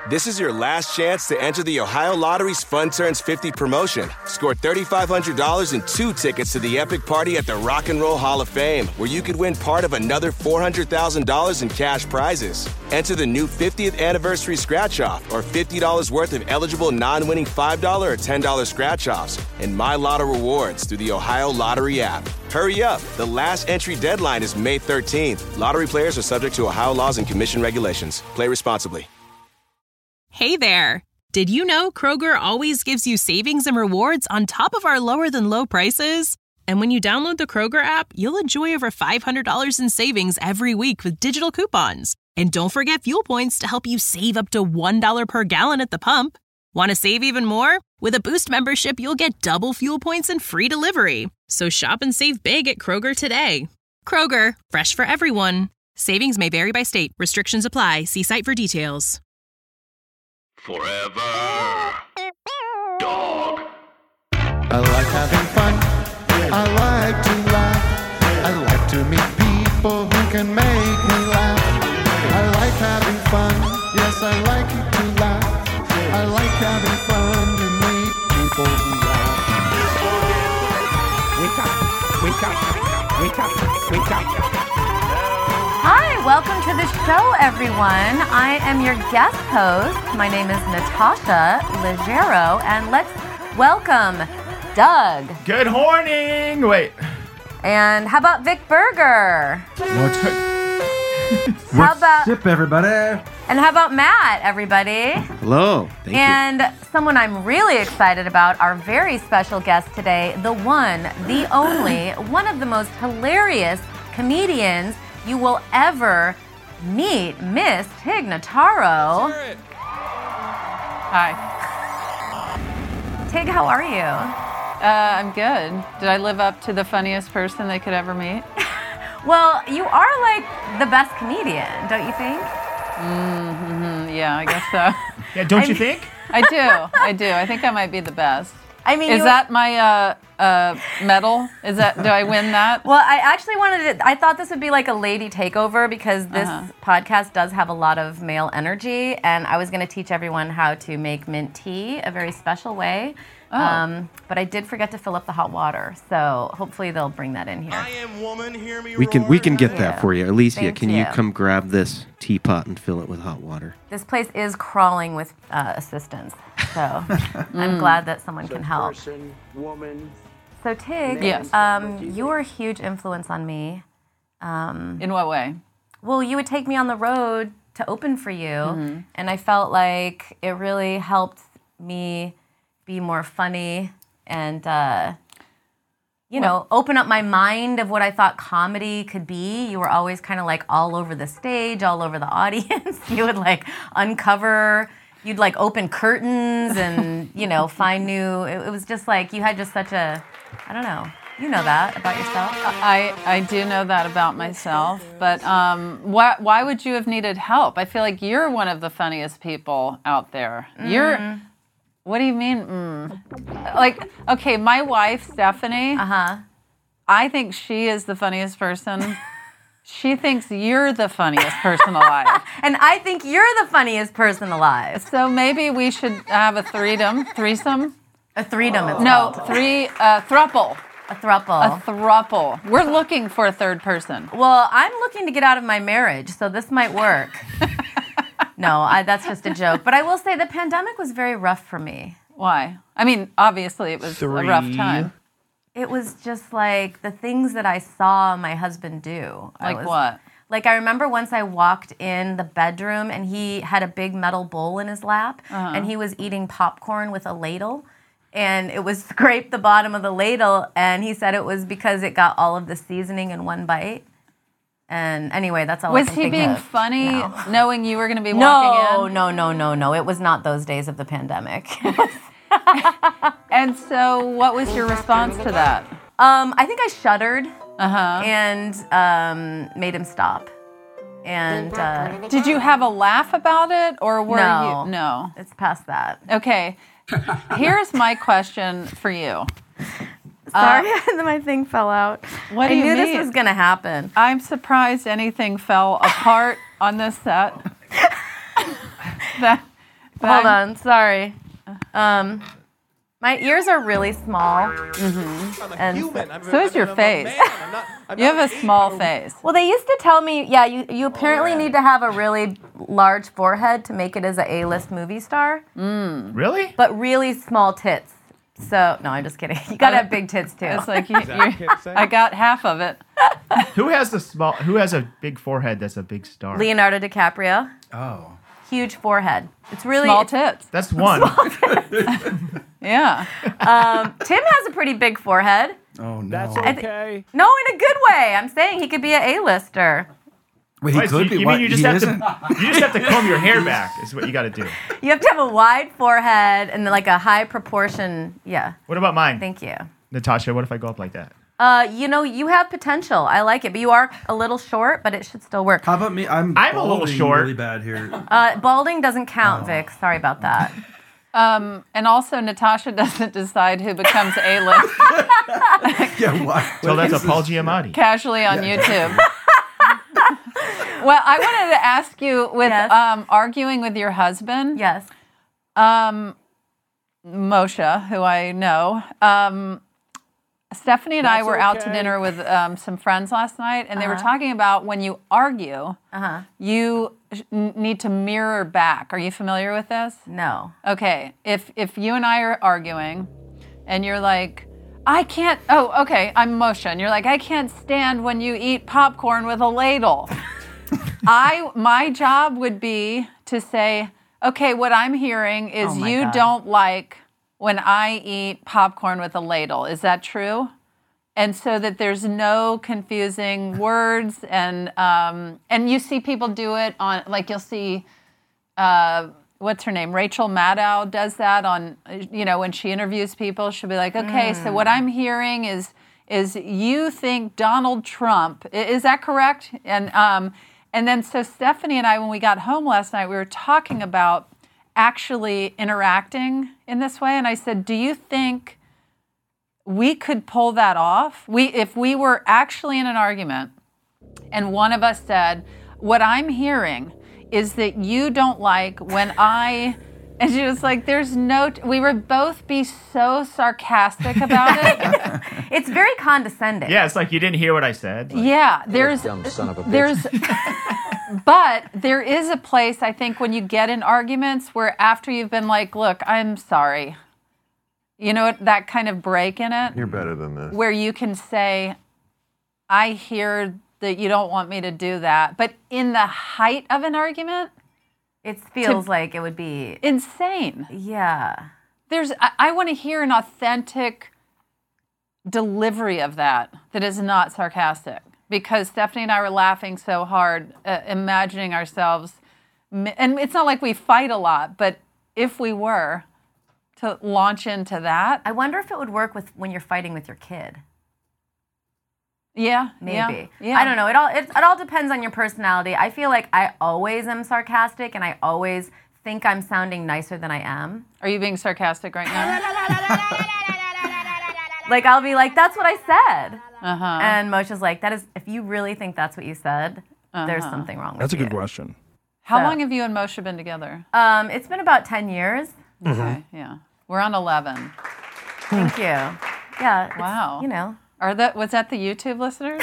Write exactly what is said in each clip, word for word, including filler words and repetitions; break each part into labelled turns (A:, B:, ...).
A: This is your last chance to enter the Ohio Lottery's Fun Turns fifty promotion. Score three thousand five hundred dollars and two tickets to the epic party at the Rock and Roll Hall of Fame, where you could win part of another four hundred thousand dollars in cash prizes. Enter the new fiftieth anniversary scratch-off or fifty dollars worth of eligible non-winning five dollars or ten dollars scratch-offs and My Lotto rewards through the Ohio Lottery app. Hurry up. The last entry deadline is May thirteenth. Lottery players are subject to Ohio laws and commission regulations. Play responsibly.
B: Hey there! Did you know Kroger always gives you savings and rewards on top of our lower-than-low prices? And when you download the Kroger app, you'll enjoy over five hundred dollars in savings every week with digital coupons. And don't forget fuel points to help you save up to one dollar per gallon at the pump. Want to save even more? With a Boost membership, you'll get double fuel points and free delivery. So shop and save big at Kroger today. Kroger, fresh for everyone. Savings may vary by state. Restrictions apply. See site for details.
C: Forever Dog.
D: I like having fun. I like to laugh. I like to meet people who can make me laugh. I like having fun. Yes, I like to laugh. I like having fun to meet people who laugh.
E: Wake up, wake up, wake up, wake up.
F: Hi, welcome to the show, everyone. I am your guest host. My name is Natasha Leggero, and let's welcome Doug.
E: Good morning. Wait.
F: And how about Vic Berger?
G: What's good?
F: How about
G: What's up, everybody?
F: And how about Matt, everybody?
H: Hello. Thank
F: and
H: you.
F: someone I'm really excited about, our very special guest today, the one, the only, one of the most hilarious comedians you will ever meet, Miss Tig Notaro.
I: Hi.
F: Tig, how are you?
I: Uh, I'm good. Did I live up to the funniest person they could ever meet?
F: Well, you are like the best comedian, don't you think?
I: Mm-hmm. Yeah, I guess so.
E: Yeah, don't
F: I
E: you
F: mean-
E: think?
I: I do. I do. I think I might be the best.
F: I mean,
I: Is
F: you-
I: that my uh, uh, medal? Is that? Do I win that?
F: Well, I actually wanted to, I thought this would be like a lady takeover because this
I: Uh-huh.
F: podcast does have a lot of male energy, and I was going to teach everyone how to make mint tea a very special way.
I: Oh.
F: Um, but I did forget to fill up the hot water, so hopefully they'll bring that in here.
A: I am woman, hear me
H: We can we can get
F: Yeah.
H: that for you. Alicia,
F: Thank
H: can you.
F: you.
H: come grab this teapot and fill it with hot water?
F: This place is crawling with uh, assistance, so I'm glad that someone can help.
E: Person, woman.
F: So Tig,
I: Yes.
F: um, you were a huge influence on me. Um,
I: In what way?
F: well, you would take me on the road to open for you,
I: Mm-hmm.
F: and I felt like it really helped me be more funny and, uh, you know, open up my mind of what I thought comedy could be. You were always kind of like all over the stage, all over the audience. You would like uncover, you'd like open curtains and, you know, find new, it, it was just like you had just such a, I don't know, you know that about yourself.
I: I, I do know that about myself, but um, why, why would you have needed help? I feel like you're one of the funniest people out there. You're, what do you mean? Mm. Like, okay, my wife, Stephanie,
F: Uh-huh.
I: I think she is the funniest person. She thinks you're the funniest person alive.
F: And I think you're the funniest person alive.
I: So maybe we should have a threedom, threesome?
F: A threedom it's
I: No,
F: called.
I: three, uh, thruple.
F: A thruple.
I: A thruple. We're looking for a third person.
F: Well, I'm looking to get out of my marriage, so this might work. No, I, that's just a joke. But I will say the pandemic was very rough for me.
I: Why? I mean, obviously it was
E: Three.
I: a rough time.
F: It was just like the things that I saw my husband do. I
I: Like
F: was-
I: what?
F: Like I remember once I walked in the bedroom and he had a big metal bowl in his lap and he was eating popcorn with a ladle. And it was scraped the bottom of the ladle, and he said it was because it got all of the seasoning in one bite. And anyway, that's all I
I: Was
F: can
I: he
F: think
I: being
F: of
I: funny,
F: now.
I: knowing you were going to be
F: No,
I: walking in?
F: no, no, no, no. It was not those days of the pandemic.
I: And so what was your response to that?
F: um, I think I shuddered
I: Uh-huh.
F: and um, made him stop. And uh,
I: Did you have a laugh about it, or were
F: No.
I: you? No.
F: it's past that.
I: Okay. Here's my question for you.
F: Sorry, my thing fell out.
I: What do
F: I
I: you
F: knew
I: mean?
F: this was going to happen.
I: I'm surprised anything fell apart on this set. that
F: Hold on, sorry. Um, my ears are really small. Mm-hmm.
G: I'm a human. I'm a-
I: So is your
G: I'm a
I: face.
G: man. I'm not- I'm
I: You have
G: not
I: a
G: an
I: small
G: ape.
I: face.
F: Well, they used to tell me, yeah, you, you apparently need to have a really large forehead to make it as an A-list movie star,
J: Really?
F: but really small tits. So, no, I'm just kidding. You gotta have big tits too.
I: It's like you,
G: Is that what
I: you
G: kids say?
I: I got half of it.
J: Who has the small? Who has a big forehead that's a big star?
F: Leonardo DiCaprio,
K: Oh.
F: huge forehead. It's really
I: Small
F: it's-
I: tits.
J: That's one.
I: Yeah.
F: um, Tim has a pretty big forehead.
K: Oh no.
G: That's
F: thi-
G: okay.
F: No, in a good way. I'm saying he could be an A-lister.
K: Wait, he
J: Wait, so
K: could
J: you,
K: be.
J: you
K: What,
J: mean you just
K: he
J: have
K: isn't?
J: to? You just have to comb your hair back. Is what you got to do.
F: You have to have a wide forehead and like a high proportion. Yeah,
J: What about mine,
F: thank you.
J: Natasha? What if I go up like that?
F: Uh, you know, you have potential. I like it, but you are a little short, but it should still work.
K: How about me? I'm.
J: I'm a little
K: balding
J: short.
K: Really bad here.
F: Uh, balding doesn't count, Vic. Sorry about that.
I: Um, and also, Natasha doesn't decide who becomes A-list
K: Yeah. Why?
J: So that's a Paul Giamatti.
I: casually on YouTube. Well, I wanted to ask you with
F: Yes.
I: um, arguing with your husband,
F: Yes.
I: um, Moshe, who I know. Um, Stephanie and I
G: That's
I: were out to
G: okay.
I: dinner with um, some friends last night, and they were
F: Uh-huh.
I: talking about when you argue,
F: Uh-huh.
I: you sh- n- need to mirror back. Are you familiar with this?
F: No.
I: Okay, if if you and I are arguing, and you're like, I can't. Oh, okay, I'm Moshe, and you're like, I can't stand when you eat popcorn with a ladle. I my job would be to say, okay, what I'm hearing is
F: Oh my
I: you
F: God.
I: don't like when I eat popcorn with a ladle. Is that true? And so that there's no confusing words, and um, and you see people do it on, like you'll see, uh, what's her name, Rachel Maddow does that on, you know, when she interviews people, she'll be like, okay, so what I'm hearing is is you think Donald Trump, i- is that correct? And um, and then so Stephanie and I, when we got home last night, we were talking about actually interacting in this way, and I said, do you think we could pull that off? We, if we were actually in an argument and one of us said, what I'm hearing is that you don't like when I, and she was like, there's no, t- we would both be so sarcastic about it.
F: It's very condescending.
J: Yeah, it's like you didn't hear what I said. Like,
I: Yeah, there's, there's, but there is a place, I think, when you get in arguments where after you've been like, look, I'm sorry, you know, what, that kind of break in it,
L: You're better than this.
I: where you can say, I hear that you don't want me to do that. But in the height of an argument,
F: It feels like it would be.
I: insane.
F: Yeah.
I: There's, I, I want to hear an authentic delivery of that that is not sarcastic. Because Stephanie and I were laughing so hard, uh, imagining ourselves, mi- and it's not like we fight a lot, but if we were to launch into that,
F: I wonder if it would work with when you're fighting with your kid.
I: yeah,
F: Maybe.
I: yeah, yeah.
F: I don't know. It all it, it all depends on your personality. I feel like I always am sarcastic and I always think I'm sounding nicer than I am.
I: Are you being sarcastic right now?
F: Like I'll be like, that's what I said.
I: Uh-huh.
F: And Moshe's like, that is if you really think that's what you said, there's
I: Uh-huh.
F: something wrong with
G: That's a
F: you.
G: good question.
I: How
F: So-
I: long have you and Moshe been together?
F: Um, it's been about ten years.
I: Okay, yeah. We're on eleven.
F: Thank you. Yeah. it's,
I: Wow.
F: You know.
I: Are that was that the YouTube listeners?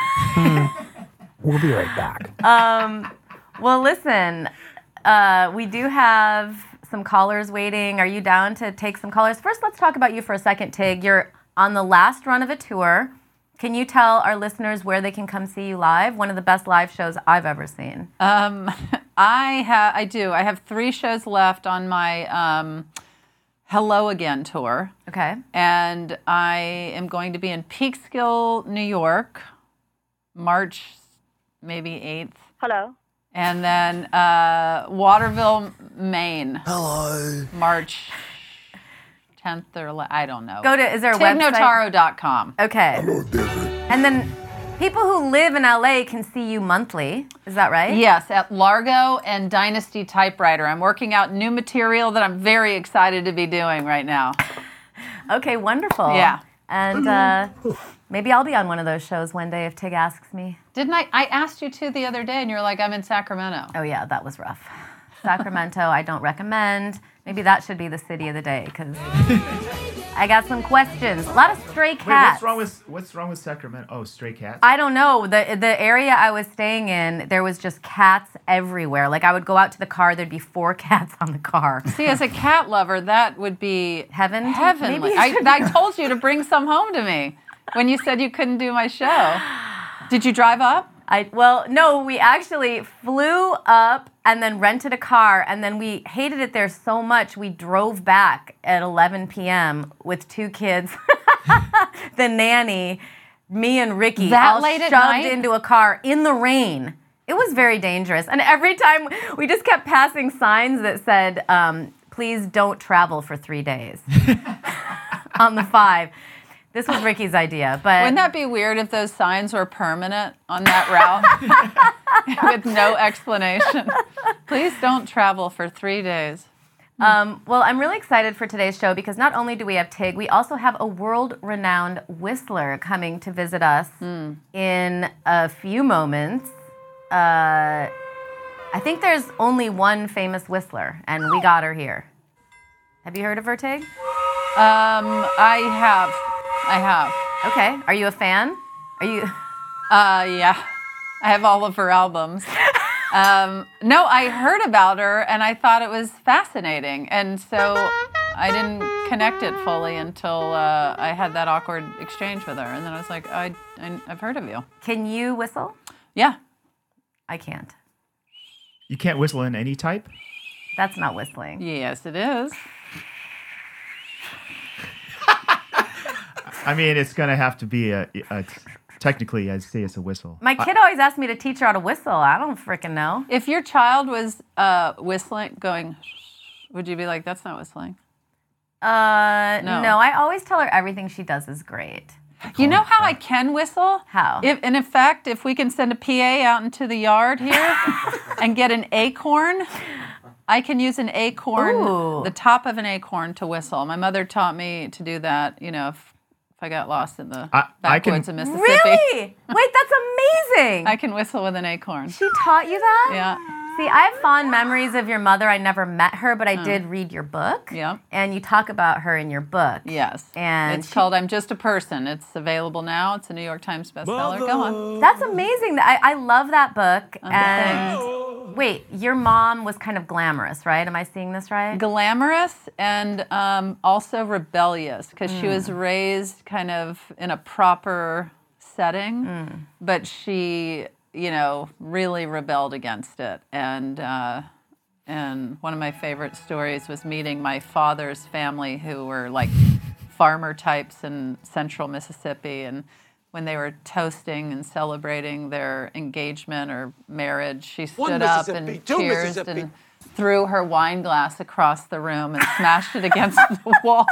G: We'll be right back.
F: Um, well, listen, uh, we do have some callers waiting. Are you down to take some callers? First, let's talk about you for a second, Tig. You're on the last run of a tour. Can you tell our listeners where they can come see you live? One of the best live shows I've ever seen.
I: Um, I have. I do. I have three shows left on my um, Hello Again tour.
F: Okay.
I: And I am going to be in Peekskill, New York, March maybe eighth.
M: Hello.
I: And then uh, Waterville, Maine.
G: Hello.
I: March tenth or ele- I don't know.
F: Go to, is there a website?
I: tig notaro dot com.
F: Okay. And then people who live in L A can see you monthly. Is that right?
I: Yes, at Largo and Dynasty Typewriter. I'm working out new material that I'm very excited to be doing right now.
F: Okay, wonderful.
I: Yeah.
F: And uh, maybe I'll be on one of those shows one day if Tig asks me.
I: Didn't I? I asked you to the other day, and you were like, "I'm in Sacramento."
F: Oh yeah, that was rough. Sacramento, I don't recommend. Maybe that should be the city of the day because I got some questions. A lot of stray
J: Wait,
F: cats.
J: what's wrong with what's wrong with Sacramento? Oh, stray cats.
F: I don't know. The the area I was staying in, there was just cats everywhere. Like I would go out to the car, there'd be four cats on the car.
I: See, as a cat lover, that would be
F: Heaven. to-
I: heavenly.
F: Maybe
I: I, I told you to bring some home to me when you said you couldn't do my show. Did you drive up?
F: I well, no, we actually flew up and then rented a car, and then we hated it there so much we drove back at eleven p.m. with two kids, the nanny, me and Ricky,
I: That
F: all
I: late at
F: shoved
I: night?
F: into a car in the rain. It was very dangerous, and every time we just kept passing signs that said, um, "Please don't travel for three days." On the five. This was Ricky's idea, but
I: Wouldn't that be weird if those signs were permanent on that route with no explanation? Please don't travel for three days.
F: Um, well, I'm really excited for today's show because not only do we have Tig, we also have a world-renowned whistler coming to visit us
I: Mm.
F: in a few moments. Uh, I think there's only one famous whistler, and we got her here. Have you heard of her, Tig?
I: Um, I have. I have.
F: Okay. Are you a fan? Are you?
I: Uh, yeah. I have all of her albums. Um, no, I heard about her and I thought it was fascinating. And so I didn't connect it fully until uh, I had that awkward exchange with her. And then I was like, I, I, I've heard of you.
F: Can you whistle?
I: Yeah.
F: I can't.
J: You can't whistle in any type?
F: That's not whistling.
I: Yes, it is.
J: I mean, it's going to have to be a, a technically, I'd say it's a whistle.
F: My kid always asked me to teach her how to whistle. I don't freaking know.
I: If your child was uh, whistling, going, would you be like, that's not whistling?
F: Uh,
I: No.
F: no. I always tell her everything she does is great.
I: You know how I can whistle?
F: How?
I: If, and in fact, if we can send a P A out into the yard here and get an acorn, I can use an acorn,
F: Ooh.
I: the top of an acorn to whistle. My mother taught me to do that, you know, if, if I got lost in the
J: I- I can-
I: backwoods of Mississippi.
F: Really? Wait, that's amazing.
I: I can whistle with an acorn.
F: She taught you that?
I: Yeah.
F: See, I have fond memories of your mother. I never met her, but I did read your book.
I: Yeah.
F: And you talk about her in your book.
I: Yes.
F: And
I: it's
F: she-
I: called I'm Just a Person. It's available now. It's a New York Times bestseller. Go on.
F: That's amazing. I, I love that book.
I: Oh,
F: and wait, your mom was kind of glamorous, right? Am I seeing this right?
I: Glamorous and um, also rebellious because she
F: Mm.
I: was raised kind of in a proper setting,
F: Mm.
I: but she, you know, really rebelled against it. And uh, and one of my favorite stories was meeting my father's family, who were like farmer types in central Mississippi, and when they were toasting and celebrating their engagement or marriage, she
L: One
I: stood up
L: Mississippi,
I: and
L: two
I: cheers
L: Mississippi.
I: and threw her wine glass across the room and smashed it against the wall.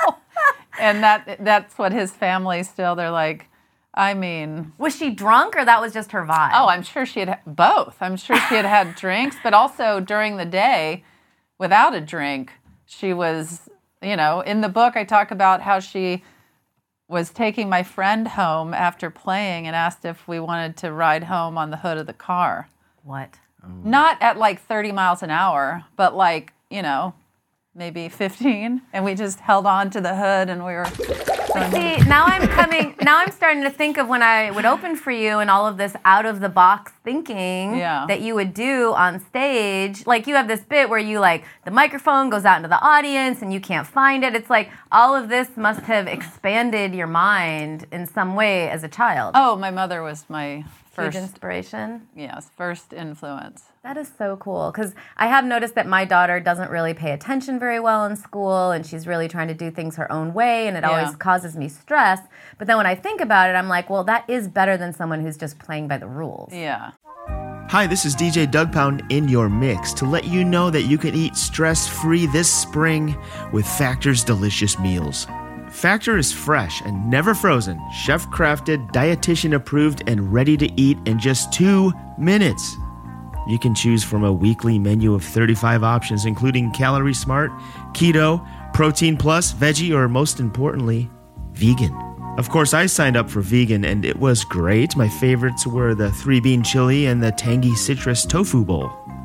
I: And that that's what his family still, they're like, I mean...
F: Was she drunk or that was just her vibe?
I: Oh, I'm sure she had both. I'm sure she had had drinks, but also during the day, without a drink, she was, you know, in the book I talk about how she was taking my friend home after playing and asked if we wanted to ride home on the hood of the car.
F: What?
I: Not at like thirty miles an hour, but like, you know, maybe fifteen. And we just held on to the hood and we were...
F: See, now I'm coming, now I'm starting to think of when I would open for you and all of this out of the box thinking
I: Yeah.
F: that you would do on stage. Like you have this bit where you like, the microphone goes out into the audience and you can't find it. It's like all of this must have expanded your mind in some way as a child.
I: Oh, my mother was my first...
F: Huge inspiration.
I: Yes, first influence.
F: That is so cool because I have noticed that my daughter doesn't really pay attention very well in school and she's really trying to do things her own way and it
I: Yeah.
F: always causes me stress. But then when I think about it, I'm like, well, that is better than someone who's just playing by the rules.
I: Yeah.
M: Hi, this is D J Doug Pound in your mix to let you know that you can eat stress-free this spring with Factor's delicious meals. Factor is fresh and never frozen, chef-crafted, dietitian-approved, and ready to eat in just two minutes. You can choose from a weekly menu of thirty-five options, including Calorie Smart, Keto, Protein Plus, Veggie, or most importantly, vegan. Of course, I signed up for vegan, and it was great. My favorites were the three-bean chili and the tangy citrus tofu bowl.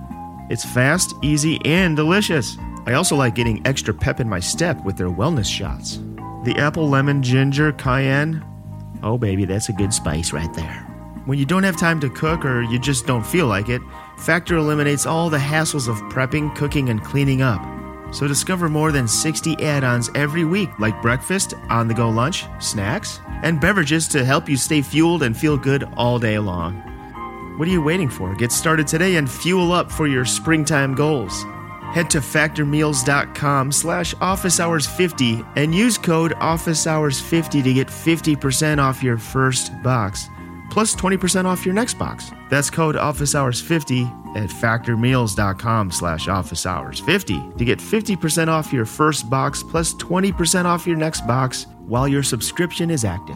M: It's fast, easy, and delicious. I also like getting extra pep in my step with their wellness shots. The apple, lemon, ginger, cayenne. Oh, baby, that's a good spice right there. When you don't have time to cook or you just don't feel like it, Factor eliminates all the hassles of prepping, cooking, and cleaning up. So discover more than sixty add-ons every week, like breakfast, on-the-go lunch, snacks, and beverages to help you stay fueled and feel good all day long. What are you waiting for? Get started today and fuel up for your springtime goals. Head to factormeals.com slash office hours 50 and use code office hours 50 to get fifty percent off your first box, plus twenty percent off your next box. That's code office hours 50 at factormeals.com slash office hours 50 to get fifty percent off your first box, plus twenty percent off your next box while your subscription is active.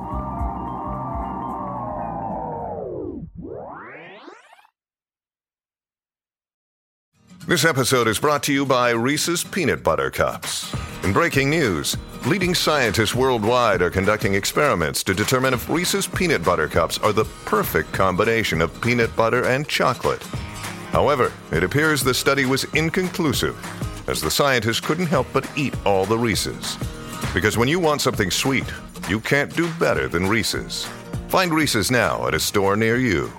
L: This episode is brought to you by Reese's Peanut Butter Cups. In breaking news, leading scientists worldwide are conducting experiments to determine if Reese's Peanut Butter Cups are the perfect combination of peanut butter and chocolate. However, it appears the study was inconclusive, as the scientists couldn't help but eat all the Reese's. Because when you want something sweet, you can't do better than Reese's. Find Reese's now at a store near you.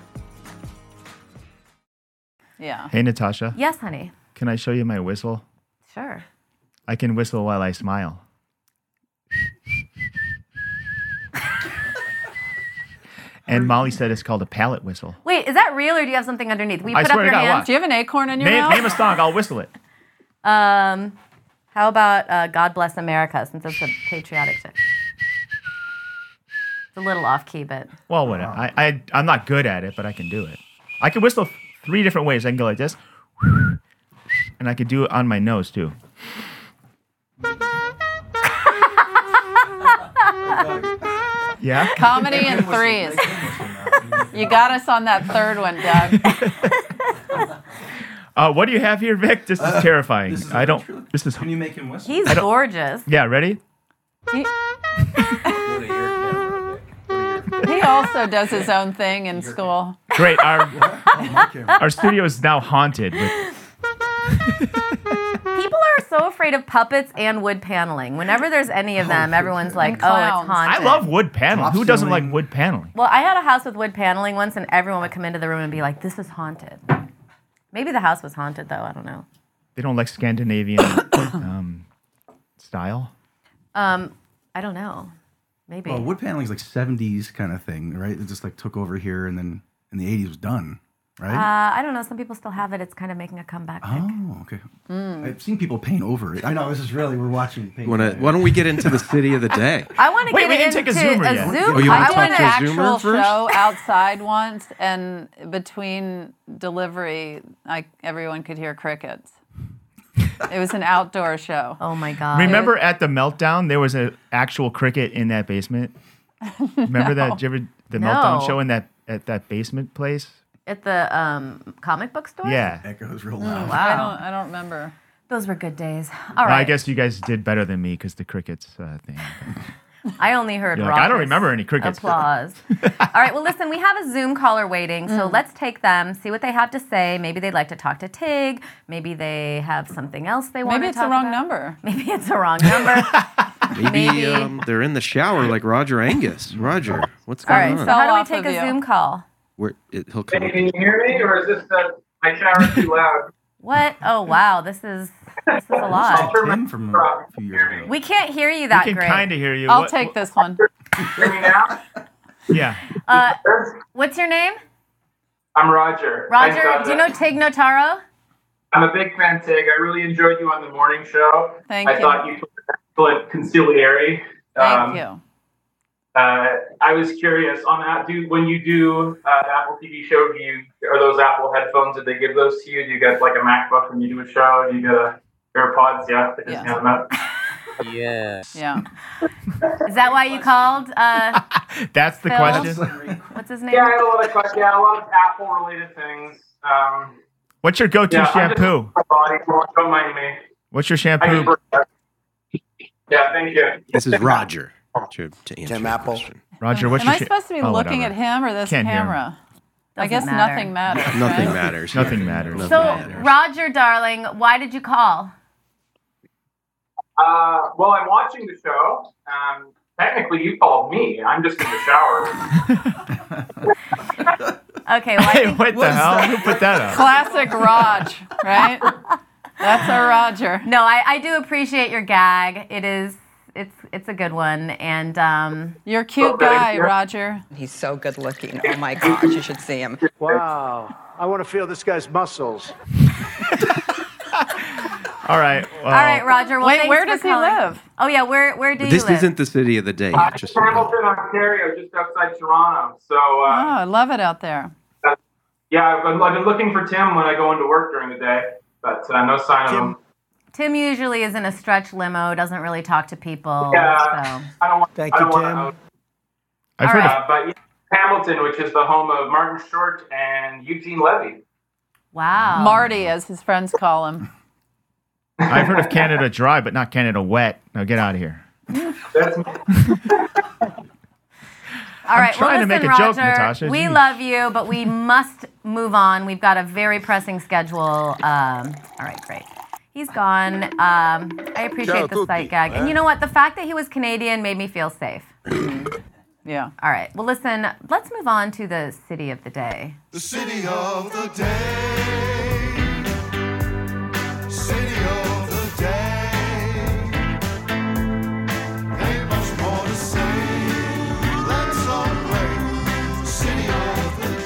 I: Yeah.
J: Hey, Natasha.
F: Yes, honey.
J: Can I show you my whistle?
F: Sure.
J: I can whistle while I smile. And Molly said it's called a palate whistle.
F: Wait, is that real or do you have something underneath? Will you
J: I
F: put
J: swear
F: up
J: to
F: your
J: God,
F: hand?
J: what?
I: Do you have an acorn in your
J: Name,
I: mouth?
J: name a song, I'll whistle it.
F: Um, how about uh, God Bless America, since it's a patriotic shit? It's a little off key, but
J: Well, whatever. I, I, I'm not good at it, but I can do it. I can whistle three different ways. I can go like this, and I could do it on my nose, too. Yeah?
I: Comedy in threes. You got us on that third one, Doug.
J: Uh, what do you have here, Vic? This is terrifying.
K: This is
J: I don't.
K: ventriloquist?
J: This is.
K: Can you make him whistle?
F: he's
J: I don't-
F: gorgeous.
J: Yeah, ready?
I: He, he also does his own thing in school.
J: Great. Our
K: My camera.
J: our studio is now haunted with.
F: People are so afraid of puppets and wood paneling. Whenever there's any of them, everyone's like,
I: And
F: oh,
I: clowns.
F: it's haunted.
J: I love wood paneling.
K: Drop
J: Who doesn't
K: ceiling.
J: like wood paneling?
F: Well, I had a house with wood paneling once, and everyone would come into the room and be like, this is haunted. Maybe the house was haunted, though. I don't know.
J: They don't like Scandinavian um, style.
F: Um, I don't know. Maybe.
K: Well, wood paneling is like seventies kind of thing, right? It just like took over here and then in the eighties was done, right?
F: Uh, I don't know. Some people still have it. It's kind of making a comeback.
K: Oh, okay. I've seen people paint over it. I know, this is really, we're watching paint.
H: Wanna, why don't we get into the city of the day?
F: I want to
J: Wait,
F: get
J: we didn't
F: into
J: take a Zoomer yet.
F: Zoom.
H: Oh, you wanna
I: I
H: talk
I: went
H: to
I: an
H: a Zoomer
I: actual
H: first?
I: show outside once, and between delivery, I, everyone could hear crickets. It was an outdoor show.
F: Oh my god!
J: Remember at the meltdown, there was an actual cricket in that basement. Remember that? Did you ever the
F: No.
J: meltdown show in that at that basement place?
F: At the um, comic book store?
J: Yeah.
K: Echoes real loud.
F: Wow.
I: I don't. I don't remember.
F: Those were good days. All
J: Well,
F: right.
J: I guess you guys did better than me because the crickets uh, thing.
F: I only heard
J: You're like, I don't
F: raucous
J: remember any crickets.
F: applause. All right, well, listen, we have a Zoom caller waiting, so
I: Mm.
F: let's take them, see what they have to say. Maybe they'd like to talk to Tig. Maybe they have something else they want
I: Maybe
F: to
I: it's
F: talk
I: the wrong
F: about.
I: number.
F: Maybe it's the wrong number.
H: Maybe,
F: Maybe.
H: Um, they're in the shower like Roger Angus. Roger, what's
F: All
H: going
F: right,
H: on?
F: so how do we
I: off
F: take
I: of
F: a
I: you.
F: Zoom call?
H: Where, it, he'll come
N: Hey,
H: up.
N: can you hear me, or is this uh, my shower too loud?
F: What? Oh, wow, this is this is a
N: I'll
F: lot.
N: turn
K: Tim
N: my
K: from
N: off.
K: a few years ago.
F: We can't hear you
J: We
F: that
J: can
F: great.
J: kind of hear you.
I: I'll
J: What-
I: take
J: what-
I: this one.
N: Hear me now?
J: Yeah.
F: Uh, what's your name?
N: I'm Roger. Thanks,
F: Roger,
N: Roger.
F: do you know Tig Notaro?
N: I'm a big fan, Tig. I really enjoyed you on the morning show.
I: Thank
N: I
I: you.
N: thought you were an excellent conciliary.
I: Thank
N: Um,
I: you.
N: Uh, I was curious on that. Do when you do uh, an Apple T V show, do you are those Apple headphones? Did they give those to you? Do you get like a MacBook when you do a show? Do you get a AirPods? Yeah, they just
I: Yeah.
N: hand them out.
O: Yes.
I: Yeah.
F: Is that why you called? Uh,
J: That's the
F: Phil?
J: question.
F: what's his name?
N: Yeah, I had a lot of questions. Yeah, a lot of Apple related things. Um,
J: What's your go-to
N: yeah, I'm
J: shampoo?
N: just- body, don't mind me.
J: What's your
N: I
J: shampoo?
N: can- Yeah, thank you.
H: This is Roger. To, to answer
O: Tim
H: your
O: Apple.
H: question.
J: Roger, what's
I: Am
J: your
I: I
J: sha-
I: supposed to be
J: oh,
I: looking
J: whatever.
I: at him or this
J: Can't hear him.
I: camera? I guess
F: matter.
I: nothing matters.
H: Nothing
I: right?
H: matters.
J: Nothing
H: here.
J: matters.
H: Nothing
F: So,
H: matters.
F: Roger, darling, why did you call?
N: Uh, well, I'm watching the show. Um, technically, you called me. I'm just in the shower.
F: Okay, well, I
J: Hey,
F: think
J: what the hell? Who put that up?
I: Classic Raj, right? That's our Roger.
F: no, I, I do appreciate your gag. It is, it's, it's a good one, and um,
I: You're a cute guy, Roger.
O: He's so good looking. Oh my gosh, you should see him.
P: Wow. I want to feel this guy's muscles.
J: All right. Well,
F: all right, Roger. Well,
I: Wait,
F: thanks
I: where
F: for
I: does he
F: calling.
I: live?
F: Oh yeah, where where do
H: This
F: you live?
H: isn't the city of the day.
N: Uh,
H: Just so you know.
N: Hamilton, Ontario, just outside Toronto. So,
I: Oh,
N: uh,
I: I love it out there.
N: yeah, I've been, I've been looking for Tim when I go into work during the day, but uh, no sign of him.
F: Tim usually is in a stretch limo, doesn't really talk to people.
N: Yeah,
F: So.
N: I don't want.
P: Thank
N: I don't
P: you,
N: want
P: Tim.
N: to know.
J: I've
F: All
J: heard
F: right.
J: of,
N: Uh, but yeah, Hamilton, which is the home of Martin Short and Eugene Levy.
F: Wow.
I: Marty, as his friends call him.
J: I've heard of Canada Dry, but not Canada Wet. Now get out of here.
N: That's
F: All right, well,
J: trying to
F: listen,
J: make a
F: Roger,
J: joke, Natasha.
F: we
J: Jeez.
F: love you, but we must move on. We've got a very pressing schedule. Um, all right, great. He's gone. Um, I appreciate the sight gag. And you know what? The fact that he was Canadian made me feel safe.
I: Yeah.
F: All right, well, listen, let's move on to the city of the day.
D: The city of the day. City of the day. Ain't much more to say. Let's celebrate the city of the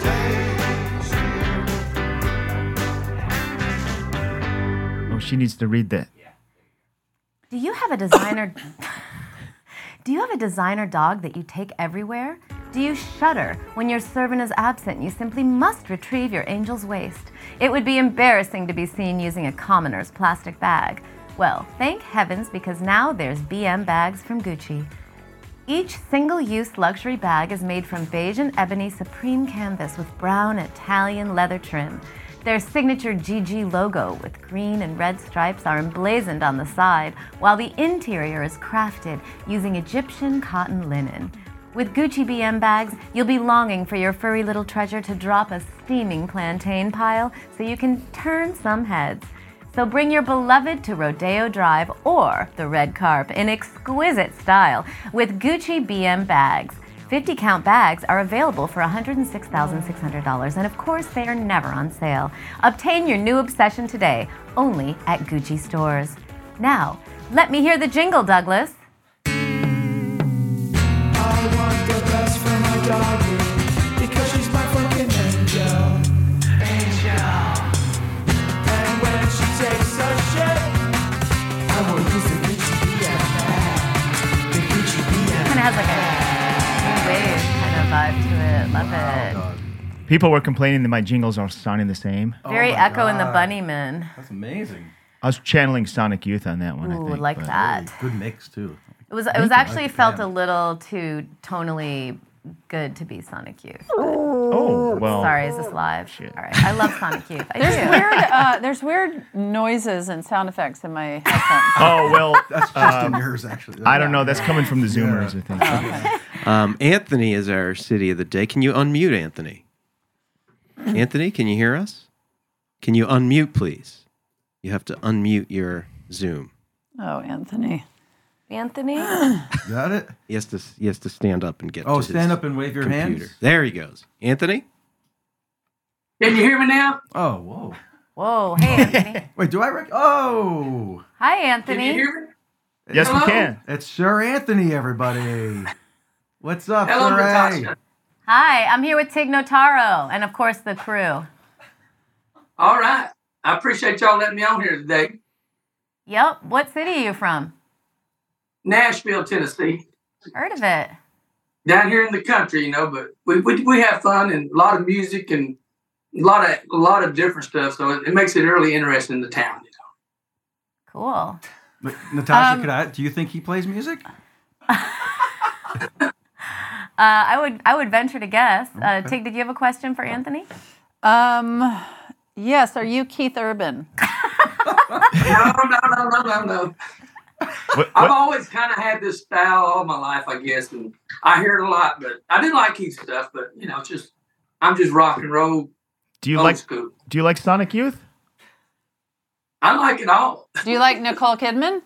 D: day.
J: Oh, she needs to read that.
F: Do you have a designer? Do you have a designer dog that you take everywhere? Do you shudder when your servant is absent and you simply must retrieve your angel's waste? It would be embarrassing to be seen using a commoner's plastic bag. Well, thank heavens, because now there's B M bags from Gucci. Each single-use luxury bag is made from beige and ebony supreme canvas with brown Italian leather trim. Their signature G G logo with green and red stripes are emblazoned on the side, while the interior is crafted using Egyptian cotton linen. With Gucci B M bags, you'll be longing for your furry little treasure to drop a steaming plantain pile so you can turn some heads. So bring your beloved to Rodeo Drive or the Red Carp in exquisite style with Gucci B M bags. fifty count bags are available for one hundred six thousand six hundred dollars, and of course, they are never on sale. Obtain your new obsession today, only at Gucci stores. Now, let me hear the jingle, Douglas.
D: I want the best for my doggy because she's my fucking angel. Angel. And when she takes a shit, I will use the Gucci B M bag. The Gucci B M.
F: Kind of has like a wave kind of vibe to it. Love it.
J: People were complaining that my jingles are sounding the same.
F: Very Echo and the Bunnymen.
K: That's amazing.
J: I was channeling Sonic Youth on that one, I
F: Ooh,
J: think.
F: like
J: but-
F: that.
K: Good mix too.
F: It was. It
K: Thank
F: was
K: you.
F: actually
K: Like the
F: felt
K: band.
F: a little too tonally good to be Sonic Youth.
J: Oh, well.
F: Sorry, is this live? All right. I love Sonic Youth. I
I: There's
F: do.
I: weird, uh, there's weird noises and sound effects in my headphones.
J: Oh, well.
K: That's just
J: um,
K: in yours, actually.
J: I don't know. That's coming from the Zoomers, I think.
I: Oh,
H: Um, Anthony is our city of the day. Can you unmute Anthony? Anthony, can you hear us? Can you unmute, please? You have to unmute your Zoom.
I: Oh, Anthony.
F: Anthony?
K: Got it?
H: He has to, he has to stand up and get
K: Oh,
H: to
K: stand
H: his
K: up and wave your
H: computer.
K: hands?
H: There he goes. Anthony?
Q: Can you hear me now?
K: Oh, whoa.
F: Whoa. Hey, Anthony.
K: Wait, do I rec- Oh!
F: Hi, Anthony.
Q: Can you hear me?
J: Yes, we
Q: Hello?
J: can.
K: It's Sir Anthony, everybody. What's up,
Q: Hello,
K: Sir A?
Q: Natasha.
F: Hi, I'm here with Tig Notaro and, of course, the crew.
Q: All right. I appreciate y'all letting me on here today.
F: Yep. What city are you from?
Q: Nashville, Tennessee.
F: Heard of it.
Q: Down here in the country, you know, but we we, we have fun and a lot of music and a lot of a lot of different stuff. So it, it makes it really interesting in the town, you know.
F: Cool.
K: But, Natasha,
F: Um,
K: could I, do you think he plays music?
F: Uh, I would. I would venture to guess. Uh, Tig, did you have a question for Anthony?
I: Um, yes. Are you Keith Urban?
Q: No, no, no, no, no, no.
J: What,
Q: I've
J: what,
Q: always kind of had this style all my life, I guess, and I hear it a lot. But I do like Keith's stuff, but you know, it's just I'm just rock and roll.
J: Do you
Q: Old
J: like
Q: school.
J: Do you like Sonic Youth?
Q: I like it all.
I: Do you like Nicole Kidman?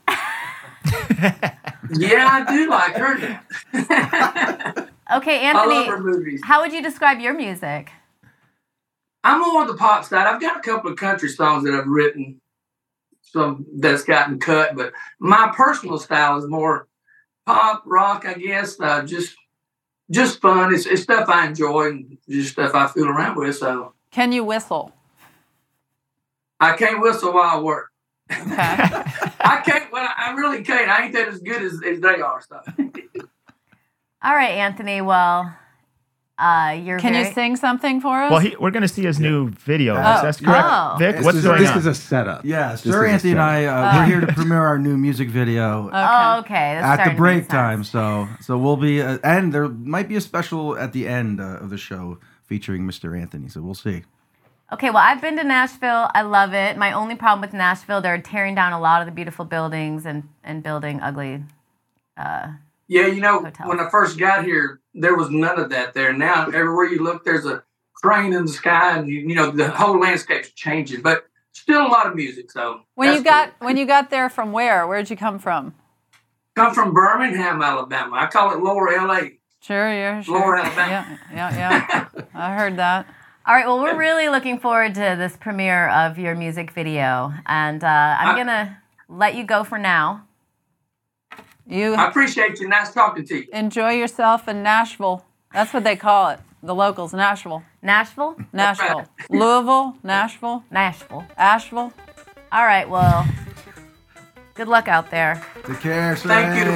Q: Yeah, I do like her.
F: Okay,
Q: I love
F: Anthony,
Q: her movies.
F: how would you describe your music?
Q: I'm more on the pop side. I've got a couple of country songs that I've written, some that's gotten cut, but my personal style is more pop, rock, I guess. Uh, just just fun. It's, it's stuff I enjoy and just stuff I fool around with. So
I: Can you whistle?
Q: I can't whistle while I work.
I: Okay.
Q: I can't. Well, I really can't. I ain't that as good as, as they are. So.
F: All right, Anthony. Well, uh, you're
I: Can
F: very...
I: you sing something for us?
J: Well, he, we're going to see his new video.
K: Oh.
J: That's correct.
F: Oh.
J: Vic,
K: This
J: what's
K: is,
J: going
K: this
J: on?
K: is a
H: setup.
K: Yeah,
H: This
K: Sir
H: is a
K: Anthony and I, uh,
F: Oh.
K: we're here to premiere our new music video
I: Okay.
F: Oh, okay. That's
K: at
F: starting
K: the
F: to
K: break
F: make sense.
K: time. So, so we'll be, uh, and there might be a special at the end uh, of the show featuring Mister Anthony. So we'll see.
F: Okay, well, I've been to Nashville. I love it. My only problem with Nashville, they're tearing down a lot of the beautiful buildings and, and building ugly. Uh,
Q: Yeah, you know,
F: Hotels.
Q: when I first got here, there was none of that there. Now, everywhere you look, there's a crane in the sky, and you, you know the whole landscape's changing. But still, a lot of music. So
I: when
Q: that's
I: you got when you got there from where? Where'd you come from?
Q: cool. Come from Birmingham, Alabama. I call it Lower L A.
I: Sure, you're sure.
Q: Lower Alabama.
I: Yeah, yeah, yeah. I heard that.
F: all right, well, we're really looking forward to this premiere of your music video. And uh, I'm
Q: I-
F: going to let you go for now.
I: You
Q: I appreciate you. Nice talking to you.
I: enjoy yourself in Nashville. That's what they call it. The locals, Nashville.
F: Nashville?
I: Nashville. Louisville, Nashville,
F: Nashville.
I: Asheville.
F: All right, well, good luck out there.
K: Take care, Sir.
Q: Thank you.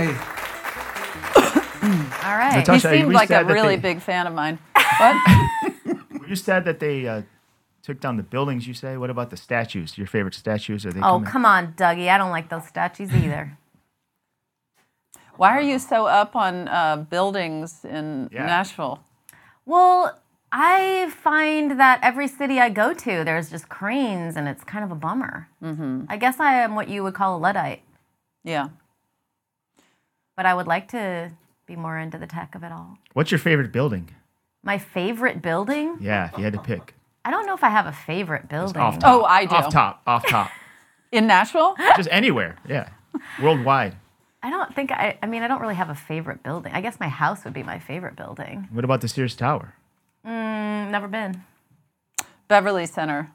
F: All right.
J: Natasha,
I: he seemed
J: we
I: like a
J: said that
I: really
J: they-
I: big fan of mine. What?
J: You said that they uh, took down the buildings, you say? What about the statues? Your favorite statues? Are they
F: Oh,
J: coming?
F: come on, Dougie. I don't like those statues either.
I: Why are you so up on uh, buildings in
J: Yeah.
I: Nashville?
F: Well, I find that every city I go to, there's just cranes, and it's kind of a bummer.
I: Mm-hmm.
F: I guess I am what you would call a Luddite,
I: Yeah.
F: but I would like to be more into the tech of it all.
J: What's your favorite building?
F: My favorite building?
J: Yeah, if you had to pick.
F: I don't know if I have a favorite building.
J: Off top.
I: Oh, I do.
J: Off top. Off top.
I: In Nashville?
J: Just anywhere. Yeah. Worldwide.
F: I don't think I, I mean, I don't really have a favorite building. I guess my house would be my favorite building.
J: What about the Sears Tower?
F: Mm, never been.
I: Beverly Center.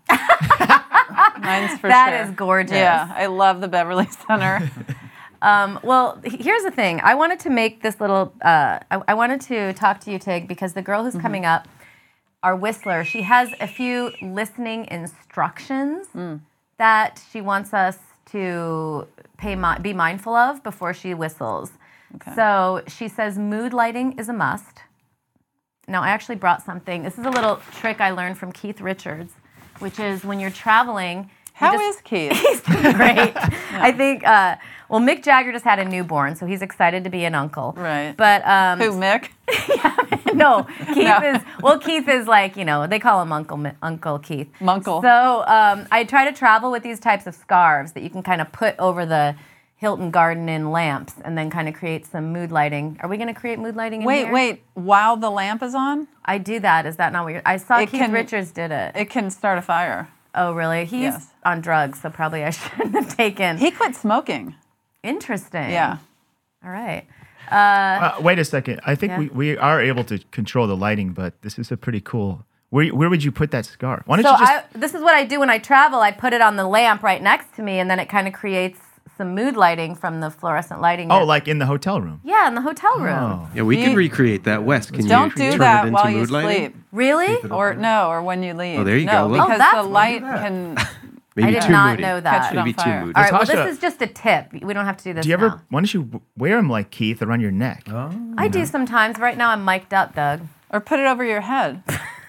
I: Mine's for
F: That
I: sure.
F: is gorgeous.
I: Yeah, I love the Beverly Center.
F: Um, well, h- here's the thing. I wanted to make this little, uh, I, I wanted to talk to you, Tig, because the girl who's
I: Mm-hmm.
F: coming up, our whistler, she has a few listening instructions
I: Mm.
F: that she wants us to pay mi- be mindful of before she whistles.
I: Okay.
F: So she says mood lighting is a must. Now, I actually brought something. This is a little trick I learned from Keith Richards, which is when you're traveling.
I: How
F: you
I: is Keith?
F: He's doing great. I think, uh, well, Mick Jagger just had a newborn, so he's excited to be an uncle.
I: Right.
F: But, um,
I: Who, Mick?
F: no, Keith
I: No.
F: is, well, Keith is like, you know, they call him Uncle Mi- Uncle Keith.
I: Munkle.
F: So um, I try to travel with these types of scarves that you can kind of put over the Hilton Garden Inn lamps and then kind of create some mood lighting. Are we going to create mood lighting in
I: Wait,
F: here?
I: wait. While the lamp is on?
F: I do that. Is that not what you're... I saw
I: It
F: Keith
I: can-
F: Richards did it.
I: It can start a fire.
F: Oh, really? He's
I: Yes.
F: on drugs, so probably I shouldn't have taken...
I: He quit smoking.
F: Interesting.
I: Yeah.
F: All right. Uh,
J: Uh, wait a second. I think
F: yeah.
J: we, we are able to control the lighting, but this is a pretty cool. Where where would you put that scarf? Why don't
F: so
J: you just?
F: I, this is what I do when I travel. I put it on the lamp right next to me, and then it kind of creates some mood lighting from the fluorescent lighting.
J: oh,
F: that-
J: like in the hotel room.
F: yeah, in the hotel room.
J: Oh.
H: Yeah, we can
I: You-
H: recreate that. Wes, can
I: Don't
H: you
I: do
H: turn
I: that
H: it into
I: while you
H: mood lighting?
I: sleep.
F: Really?
I: Or no, or when you leave.
H: Oh, there you
I: no,
H: go. Look.
I: because
F: Oh, that's-
I: the light can.
H: Maybe
F: I did
H: too
F: not
H: moody.
F: know that.
I: Catch it on
H: Maybe too
I: fire.
H: moody.
F: All right. Well,
J: Natasha-
F: this is just a tip. We don't have to do this
J: Do you ever?
F: now.
J: Why don't you wear them like Keith around your neck?
K: Oh.
F: I do sometimes. Right now, I'm mic'd up, Doug.
I: Or put it over your head.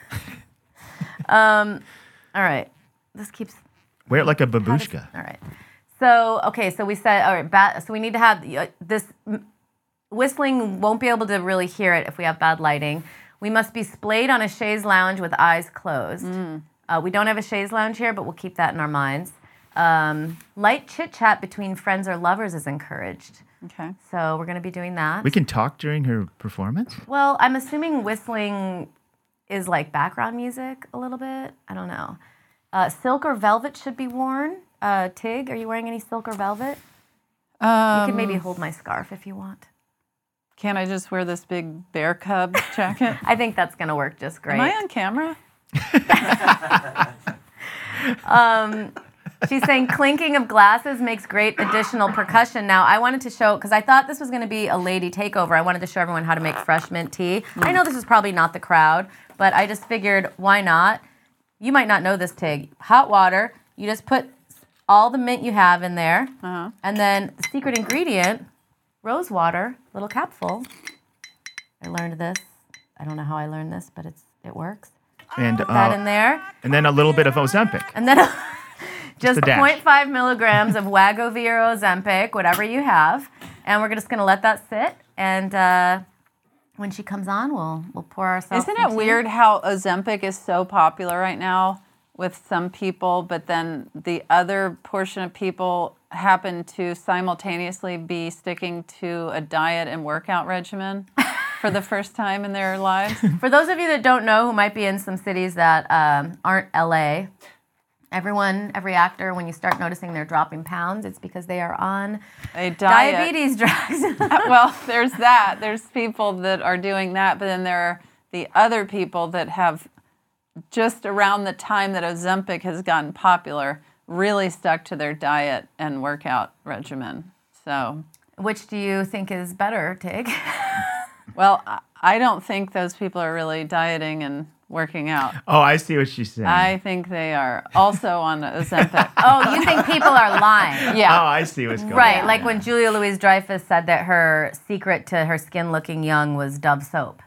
F: Um, all right. This keeps.
J: Wear it like a babushka.
F: All right. So okay. So we said all right. Bad, so we need to have uh, this m- whistling. Won't be able to really hear it if we have bad lighting. We must be splayed on a chaise lounge with eyes closed. Uh, we don't have a chaise lounge here, but we'll keep that in our minds. Um, light chit chat between friends or lovers is encouraged.
I: Okay.
F: So we're going to be doing that.
J: We can talk during her performance.
F: Well, I'm assuming whistling is like background music a little bit. I don't know. Uh, silk or velvet should be worn. Uh, Tig, are you wearing any silk or velvet?
I: Um,
F: you can maybe hold my scarf if you want.
I: Can't I just wear this big bear cub jacket?
F: I think that's going to work just great.
I: Am I on camera?
F: um, she's saying clinking of glasses makes great additional percussion. Now, I wanted to show, because I thought this was going to be a lady takeover, I wanted to show everyone how to make fresh mint tea. Mm. I know this is probably not the crowd, but I just figured, why not? You might not know this, Tig. Hot water, you just put all the mint you have in there, uh-huh. and then the secret ingredient, rose water, little capful. I learned this. I don't know how I learned this, but it's it works.
J: And
F: Put
J: uh,
F: that in there.
J: And then a little bit of Ozempic.
F: And then a, just
J: a
F: zero point five milligrams of Wagovir or Ozempic, whatever you have. And we're just going to let that sit. And uh, when she comes on, we'll we'll pour ourselves
I: Isn't
F: some
I: it
F: tea.
I: weird how Ozempic is so popular right now with some people, but then the other portion of people happen to simultaneously be sticking to a diet and workout regimen for the first time in their lives?
F: For those of you that don't know, who might be in some cities that um, aren't L A, everyone, every actor, when you start noticing they're dropping pounds, it's because they are on
I: a diet.
F: diabetes drugs.
I: Well, there's that. There's people that are doing that, but then there are the other people that have, just around the time that Ozempic has gotten popular, really stuck to their diet and workout regimen. So,
F: which do you think is better, Tig?
I: Well, I don't think those people are really dieting and working out.
J: Oh, I see what she's saying.
I: I think they are also on Ozempic.
F: Oh, you think people are lying?
I: Yeah.
J: Oh, I see what's going
F: right,
J: on.
F: like when Julia Louis-Dreyfus said that her secret to her skin looking young was Dove soap.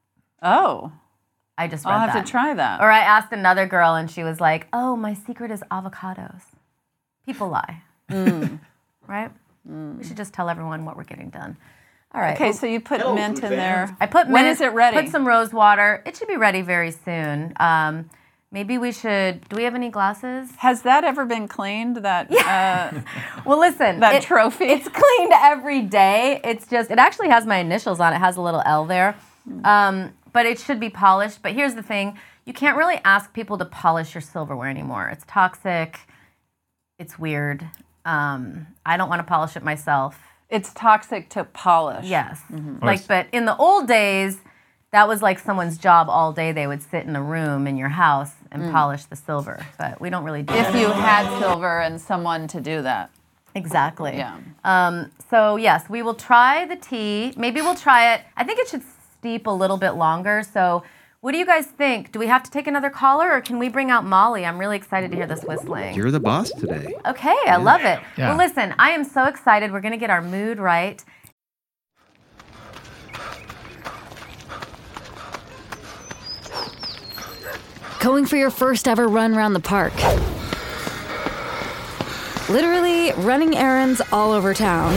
I: Oh.
F: I just read
I: I'll have
F: that.
I: to try that.
F: Or I asked another girl and she was like, oh, my secret is avocados. People lie.
I: Mm.
F: Right? Mm. We should just tell everyone what we're getting done. All right.
I: Okay, so you put mint in there.
F: I put mint.
I: When is it ready?
F: Put some rose water. It should be ready very soon. Um, maybe we should, do we have any glasses?
I: Has that ever been cleaned, that
F: Yeah.
I: uh,
F: Well, listen.
I: that
F: it,
I: trophy?
F: It's cleaned every day. It's just, it actually has my initials on it. It has a little L there. Um, but it should be polished. But here's the thing. You can't really ask people to polish your silverware anymore. It's toxic. It's weird. Um, I don't want to polish it myself.
I: It's toxic to polish.
F: Yes.
I: Mm-hmm.
F: Like, but in the old days, that was like someone's job all day. They would sit in a room in your house and
I: Mm.
F: polish the silver. But we don't really do
I: If
F: that.
I: you had silver and someone to do that.
F: Exactly.
I: Yeah.
F: Um, so, yes, we will try the tea. Maybe we'll try it. I think it should steep a little bit longer. So what do you guys think? Do we have to take another caller or can we bring out Molly? I'm really excited to hear this whistling.
H: You're the boss today.
F: Okay, I love it.
H: Yeah.
F: Well, listen, I am so excited. We're going to get our mood right.
R: Going for your first ever run around the park. Literally running errands all over town.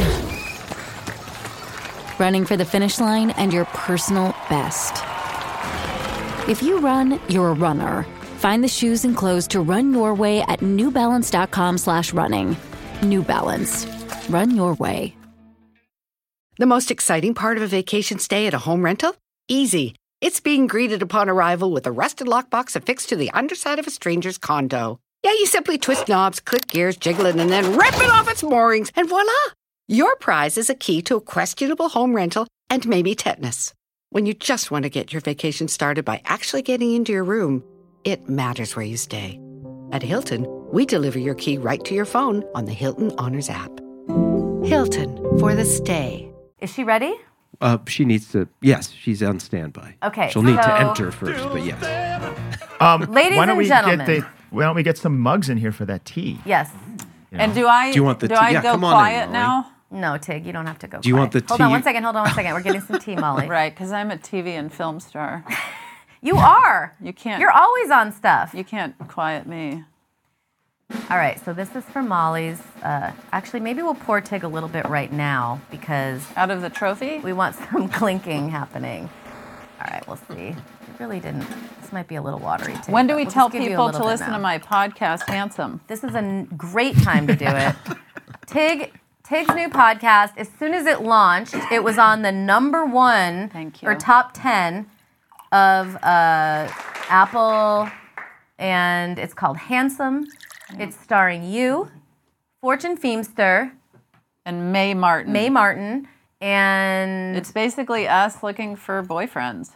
R: Running for the finish line and your personal best. If you run, you're a runner. Find the shoes and clothes to run your way at newbalance.com slash running. New Balance. Run your way.
S: The most exciting part of a vacation stay at a home rental? Easy. It's being greeted upon arrival with a rusted lockbox affixed to the underside of a stranger's condo. Yeah, you simply twist knobs, click gears, jiggle it, and then rip it off its moorings, and voila! Your prize is a key to a questionable home rental and maybe tetanus. When you just want to get your vacation started by actually getting into your room, it matters where you stay. At Hilton, we deliver your key right to your phone on the Hilton Honors app. Hilton, for the stay.
F: Is she ready?
H: Uh, she needs to, yes, she's on standby.
F: Okay,
H: She'll need to
F: so-
H: enter first, but yes.
J: Um,
F: Ladies
J: why don't
F: and
J: we
F: gentlemen.
J: Get the, why don't we get some mugs in here for that tea?
F: Yes.
I: And do I
H: Do you want the
I: do
H: tea?
I: I
H: Yeah,
I: go
H: come on in,
I: quiet
H: Molly.
I: now?
F: No, Tig, you don't have to go
H: Do you want
F: quiet.
H: the
F: Hold on
H: tea?
F: one second, hold on one second. We're getting some tea, Molly.
I: Right, because I'm a T V and film star.
F: You are.
I: You can't.
F: You're always on stuff.
I: You can't quiet me.
F: All right, so this is for Molly's. Uh, actually, maybe we'll pour Tig a little bit right now because...
I: Out of the trophy?
F: We want some clinking happening. All right, we'll see. It really didn't... This might be a little watery, Tig.
I: When do
F: but
I: we
F: we'll
I: tell
F: just give you a
I: people
F: little
I: to
F: bit
I: listen
F: now.
I: to my podcast, Handsome?
F: This is a n- great time to do it. Tig... Tig's new podcast, as soon as it launched, it was on the number one
I: Thank
F: or
I: you.
F: top ten of uh, Apple, and it's called Handsome. It's starring you, Fortune Feimster,
I: and Mae Martin.
F: Mae Martin, and
I: It's basically us looking for boyfriends.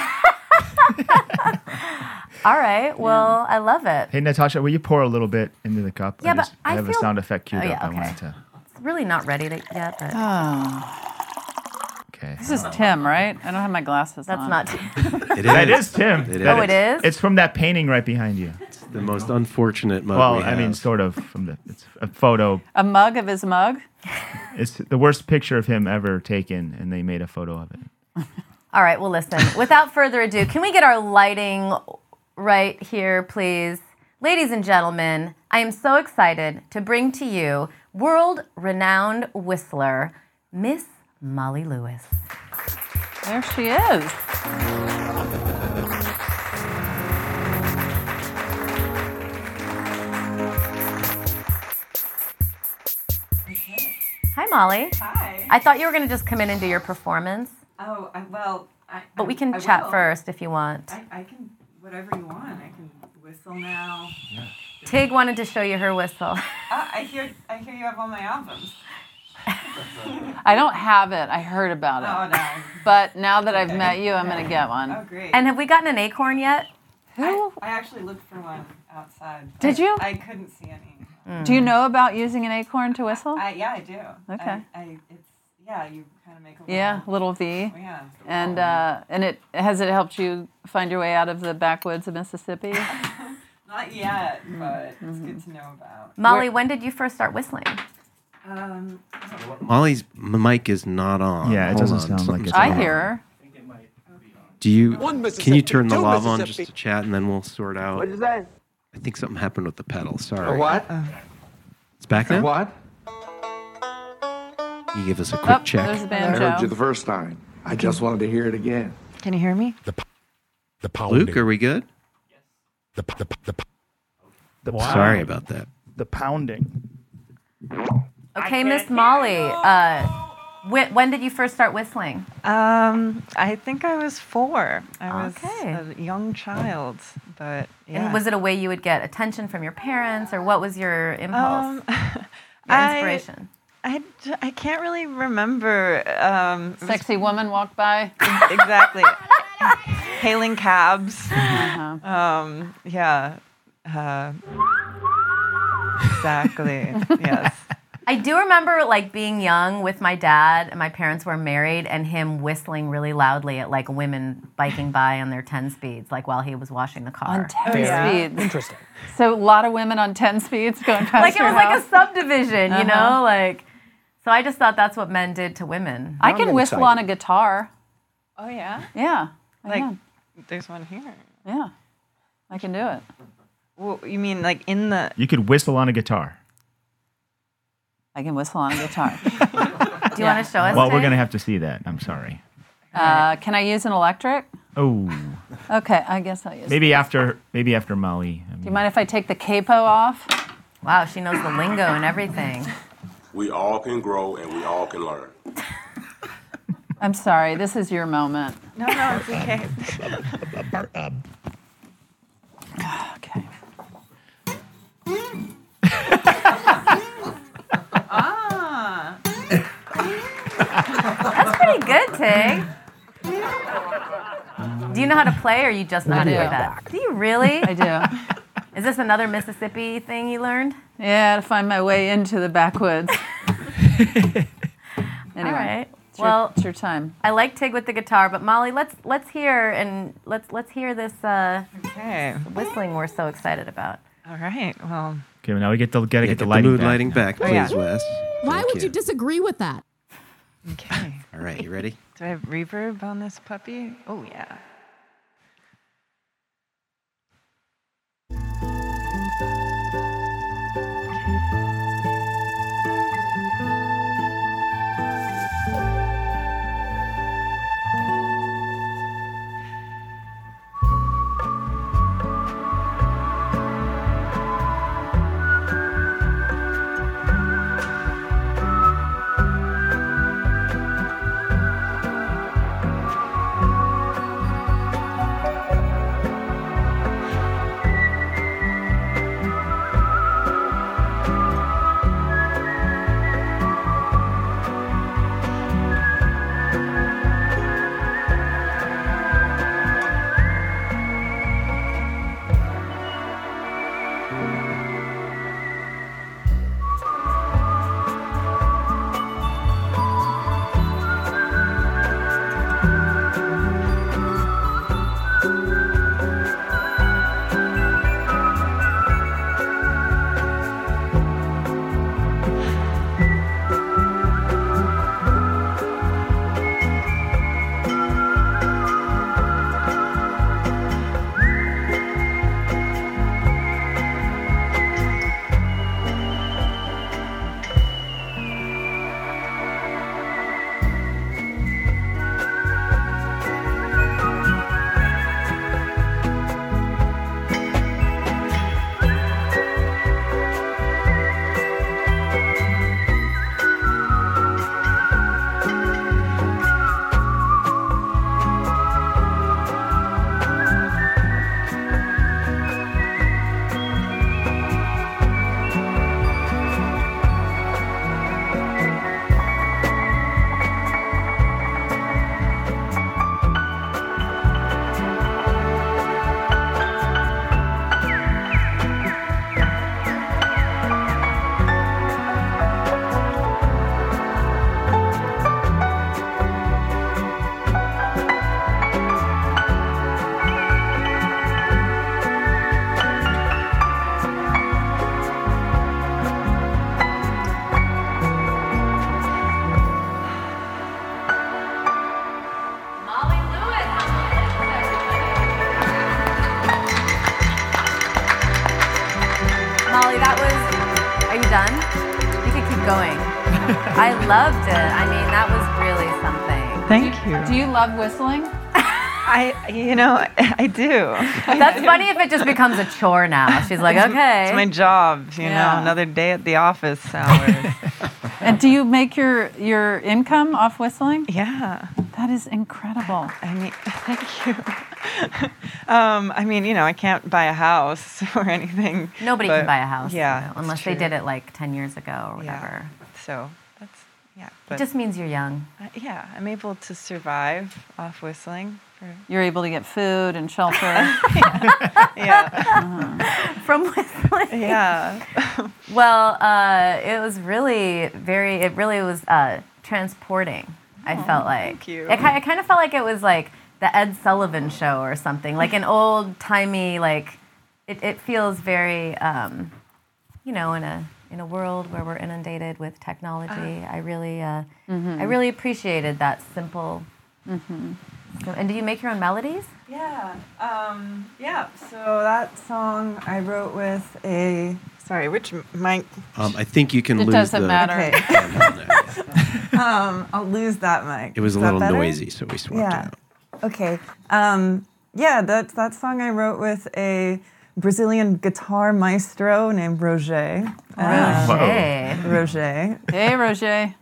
F: all right. Well, I love it.
J: Hey, Natasha, will you pour a little bit into the cup?
F: Yeah,
J: I,
F: but
J: just, I
F: I
J: have
F: feel-
J: a sound effect queued
F: Oh, yeah,
J: up. I
F: okay.
J: wanted to.
F: It's really not ready to, yet, but
J: Okay.
I: This is Tim, right? I don't have my glasses
F: That's
I: on.
F: not Tim.
H: It
J: That
H: is.
J: is Tim.
H: It
J: That
F: Oh, it is?
J: It's from that painting right behind you.
H: It's the most unfortunate mug
J: Well,
H: we
J: I mean,
H: have.
J: sort of from the. It's a photo.
I: A mug of his mug?
J: It's the worst picture of him ever taken, and they made a photo of it.
F: All right, well, listen, without further ado, can we get our lighting right here, please? Ladies and gentlemen, I am so excited to bring to you world-renowned whistler, Miss Molly Lewis.
I: There she is.
F: Hi, Molly.
T: Hi.
F: I thought you were going to just come in and do your performance,
T: Oh, I, well, I.
F: but we can
T: I
F: chat
T: will.
F: first if you want.
T: I, I can, whatever you want. I can whistle now.
F: Tig wanted to show you her whistle.
T: Ah, I hear, I hear you have all my albums.
I: I don't have it. I heard about it.
T: Oh, no.
I: But now that I've met you, I'm going to get one.
T: Oh, great.
F: And have we gotten an acorn yet?
T: I, I actually looked for one outside.
I: Did
T: I-
I: you?
T: I couldn't see any.
I: Do you know about using an acorn to whistle?
T: I, yeah, I do.
I: Okay.
T: I, I, it's, yeah, you kind of make a little.
I: Yeah, little V.
T: Yeah.
I: And uh, and it has it helped you find your way out of the backwoods of Mississippi?
T: Not yet, but it's good to know about.
F: Molly, when did you first start whistling?
T: Um,
H: Molly's m- mic is not on.
J: Yeah, it
H: Hold
J: doesn't
H: on,
J: sound like
H: something's
J: it's
I: I
H: wrong.
I: hear her.
H: Do you?
P: One
H: Can
P: Mississippi,
H: you turn the
P: two
H: lav on just
P: Mississippi.
H: to chat, and then we'll sort out.
P: What is that?
H: I think something happened with the pedal. Sorry.
P: A what?
H: It's back
P: A
H: now.
P: what?
H: Can you give us a quick
I: Oh,
H: check?
I: there's a
P: I heard
I: banjo.
P: you the first time. I just wanted to hear it again.
T: Can you hear me?
U: The pounding.
H: Luke, are we good?
U: The, the, the,
V: The
H: Sorry about that.
V: The pounding.
F: Okay, Miss Molly, uh, wh- when did you first start whistling?
T: Um, I think I was four. I was
F: Okay.
T: a young child, but yeah.
F: And was it a way you would get attention from your parents, or what was your impulse,
T: Um,
F: your
T: I-
F: inspiration?
T: I, j- I can't really remember. Um, it was-
I: Sexy woman walked by.
T: exactly. Hailing cabs.
I: Uh-huh.
T: Um, yeah. Uh, exactly. Yes.
F: I do remember like being young with my dad, and my parents were married, and him whistling really loudly at like women biking by on their ten speeds, like while he was washing the car.
I: On ten
T: yeah.
I: speeds.
G: Interesting.
I: So a lot of women on ten speeds going past
F: Like it
I: your
F: was like
I: house.
F: a subdivision, you know,
I: Uh-huh.
F: like. So I just thought that's what men did to women.
I: I
G: I'm
I: can
G: getting
I: whistle
G: excited.
I: on a guitar.
T: Oh, yeah?
I: Yeah. I
T: Like,
I: can.
T: there's one here.
I: Yeah. I can do it.
T: Well, you mean like in the.
J: You could whistle on a guitar.
I: I can whistle on a guitar.
F: Do you want to show us?
J: Well, we're
F: Jay?
J: gonna have to see that. I'm sorry.
I: Uh, can I use an electric?
J: Oh,
I: Okay, I guess I'll use
J: maybe
I: it.
J: after maybe after Molly. I
I: Do you
J: mean,
I: mind if I take the capo off?
F: Wow, she knows the lingo and everything.
U: we all can grow and we all can learn.
I: I'm sorry, this is your moment.
T: No, no, it's okay.
I: Okay.
T: ah.
F: That's pretty good, Tig. Do you know how to play, or you just know how to
I: I
F: do
I: do.
F: that? Do you really?
I: I do.
F: Is this another Mississippi thing you learned?
I: Yeah, to find my way into the backwoods. Anyway,
F: All right.
I: it's your,
F: Well,
I: it's your time.
F: I like Tig with the guitar, but Molly, let's let's hear and let's let's hear this uh,
T: Okay.
F: whistling we're so excited about.
T: All right. Well.
J: okay, now we get the gotta
H: Yeah,
J: get the
H: get
J: lighting
H: mood
J: back.
H: lighting back,
T: Oh,
H: please,
T: yeah.
H: Wes.
W: Why
H: Thank
W: would you disagree with that?
T: Okay.
H: All right, you ready?
T: Do I have reverb on this puppy? Oh, yeah.
F: I loved it. I mean, that was really something.
T: Thank you.
I: Do you love whistling?
T: I, you know, I do.
F: That's funny if it just becomes a chore now. She's like, okay.
T: It's my job, you
I: Yeah.
T: know, another day at the office hours.
I: And do you make your your income off whistling?
T: Yeah.
I: That is incredible.
T: I mean, thank you. um, I mean, you know, I can't buy a house or anything.
F: Nobody
T: but-
F: can buy a house.
T: Yeah.
F: you know,
T: it's
F: unless they
T: true.
F: did it like ten years ago or whatever.
T: So that's, yeah.
F: It just means you're young.
T: Uh, yeah, I'm able to survive off whistling. For,
I: You're able to get food and shelter.
T: yeah.
F: From whistling.
T: Yeah.
F: Well, uh, it was really very, it really was uh, transporting, I
T: Oh,
F: felt like.
T: thank you.
F: It, ki- it kind of felt like it was like the Ed Sullivan Show or something, like an old-timey, like, it, it feels very, um, you know, in a in a world where we're inundated with technology. I really, uh,
I: Mhm.
F: I really appreciated that simple.
I: Mhm.
F: So, and do you make your own melodies?
T: Yeah. Um, yeah. So that song I wrote with a. Sorry, which mic?
H: Um, I think you can
I: It
H: lose
I: doesn't
H: the.
I: matter.
T: um, I'll lose that mic.
H: It was
T: Is
H: a
T: that
H: little
T: better?
H: noisy, so we swapped
T: Yeah.
H: it out.
T: Okay. Um, yeah, that that song I wrote with a Brazilian guitar maestro named Roger.
F: Roger.
T: Um, Roger.
I: Hey, Roger.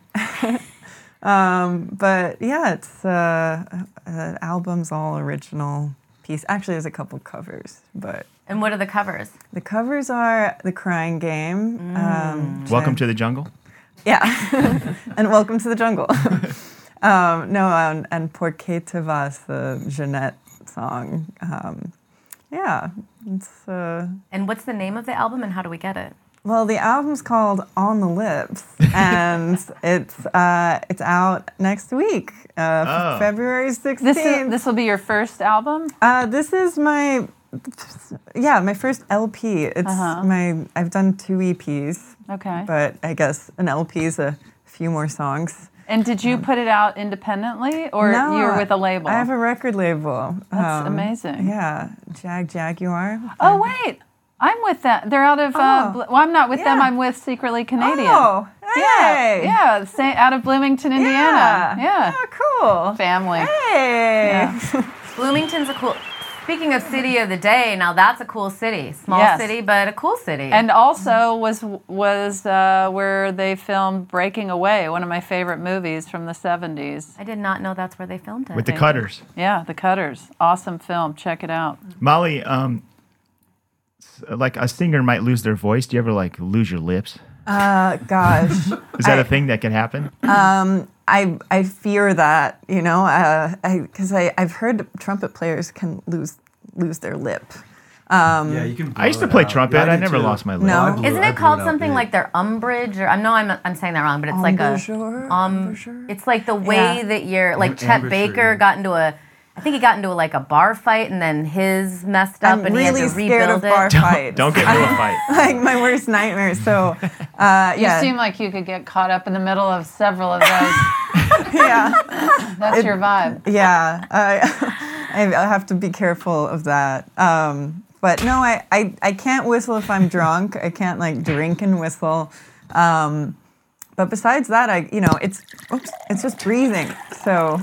T: um, but yeah, it's uh, uh, album's all original piece. Actually, there's a couple covers, but.
F: And what are the covers?
T: The covers are The Crying Game. Um,
J: Welcome
T: which
J: to the jungle.
T: Yeah, and Welcome to the Jungle. um, no, um, and Por que te vas, the Jeanette song. Um, yeah, it's. Uh,
F: And what's the name of the album and how do we get it?
T: well, the album's called On the Lips, and it's uh, it's out next week, uh,
I: Oh.
T: February sixteenth.
I: This is, this will be your first album?
T: Uh, this is my, yeah, my first L P. It's
I: Uh-huh.
T: my. I've done two E Ps.
I: Okay.
T: But I guess an L P is a few more songs.
I: And did you put it out independently or
T: No,
I: you're with a label?
T: I have a record label.
I: That's amazing.
T: Yeah, Jag Jaguar.
I: Oh, wait. I'm with that. They're out of, uh,
T: Oh.
I: Bl- well, I'm not with them.
T: Yeah.
I: I'm with Secretly Canadian.
T: Oh,
I: Yeah,
T: hey.
I: yeah, sa- out of Bloomington, Indiana. Yeah.
T: Oh, cool.
I: Family.
T: Hey.
I: Yeah.
F: Bloomington's a cool. Speaking of city of the day, now that's a cool city. Small
I: Yes.
F: city, but a cool city.
I: And also was was uh, where they filmed Breaking Away, one of my favorite movies from the seventies.
F: I did not know that's where they filmed it.
J: With the Cutters.
I: Yeah, The Cutters. Awesome film. Check it out.
J: Molly, um, s- like a singer might lose their voice. Do you ever like lose your lips?
T: Uh, gosh.
J: Is that
T: I-
J: a thing that can happen?
T: Um, I I fear that, you know, uh, I because I I've heard trumpet players can lose lose their lip. Um,
K: Yeah, you can.
J: I used to play trumpet. I, never lost my lip.
T: No,
F: Isn't it called something like their umbrage? Or I know I'm I'm saying that wrong, but it's like a
T: Embouchure?
F: um. It's like the way
T: Yeah.
F: that you're like
T: Em-
F: Chet
T: embouchure,
F: Baker
T: yeah.
F: got into a. I think he got into like a bar fight and then his messed up
T: I'm
F: and
T: really
F: he had to
T: scared
F: rebuild
T: of
F: it.
T: bar fights.
J: Don't get into a fight.
T: Like my worst nightmare. So, uh,
I: You
T: yeah,
I: seem like you could get caught up in the middle of several of those.
T: yeah,
I: That's
T: It-
I: your vibe.
T: yeah. I I I have to be careful of that. Um, but no, I, I I can't whistle if I'm drunk. I can't like drink and whistle. Um, but besides that, I you know it's oops, it's just breathing. So.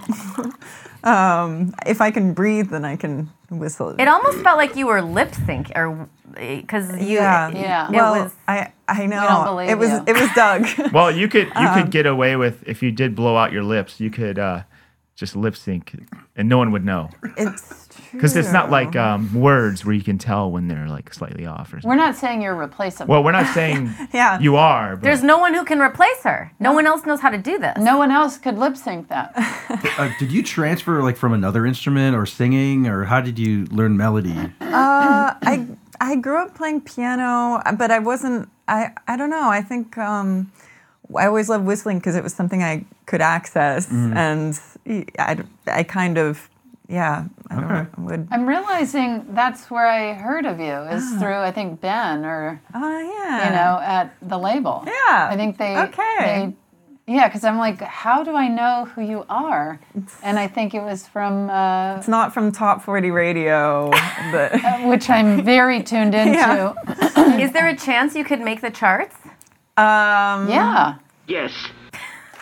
T: Um, if I can breathe, then I can whistle.
F: It almost felt like you were lip sync or because you.
T: yeah,
I: Yeah.
F: It
T: well,
F: was.
T: I I know
I: don't believe
T: it was
I: you.
T: it was Doug.
J: Well, you could you
T: Um,
J: could get away with if you did blow out your lips. You could uh, just lip sync, and no one would know
T: It's true.
J: because it's not like um, words where you can tell when they're like slightly off or something.
I: We're not saying you're replaceable.
J: Well, we're not saying
T: Yeah.
J: you are. But
F: There's no one who can replace her. No one else knows how to do this.
I: No one else could lip sync that.
K: Uh, did you transfer like from another instrument or singing, or how did you learn melody?
T: Uh, I I grew up playing piano, but I wasn't. I I don't know. I think um, I always loved whistling because it was something I could access, and I, I kind of yeah. I don't know, would.
I: I'm realizing that's where I heard of you is through I think Ben or
T: Oh yeah.
I: you know at the label.
T: Yeah.
I: I think they
T: Okay.
I: they yeah because I'm like how do I know who you are? And I think it was from uh,
T: It's not from Top forty Radio, but
I: which I'm very tuned into.
F: Is there a chance you could make the charts?
T: um,
I: Yeah.
E: Yes.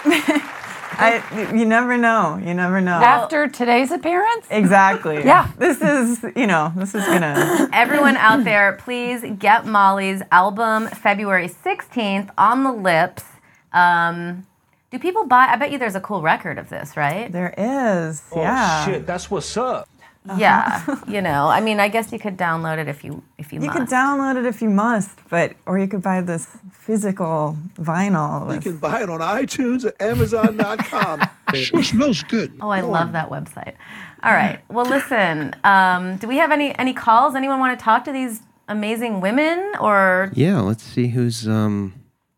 T: I, you never know. You never know.
I: After today's appearance?
T: Exactly.
I: Yeah.
T: This is, you know, this is gonna.
F: Everyone out there, please get Molly's album February sixteenth, On the Lips. Um, do people buy? I bet you there's a cool record of this, right?
T: There is.
B: Oh,
T: yeah.
B: shit, that's what's up.
F: Yeah, you know, I mean, I guess you could download it if you if you,
T: You
F: must.
T: could download it if you must, but or you could buy this physical vinyl.
P: You
T: with-
P: can buy it on iTunes at Amazon dot com. Sure smells good.
F: Oh, I love that website. All right. Well, listen. Um, do we have any any calls? Anyone want to talk to these amazing women? Or
H: Yeah, let's see who's um.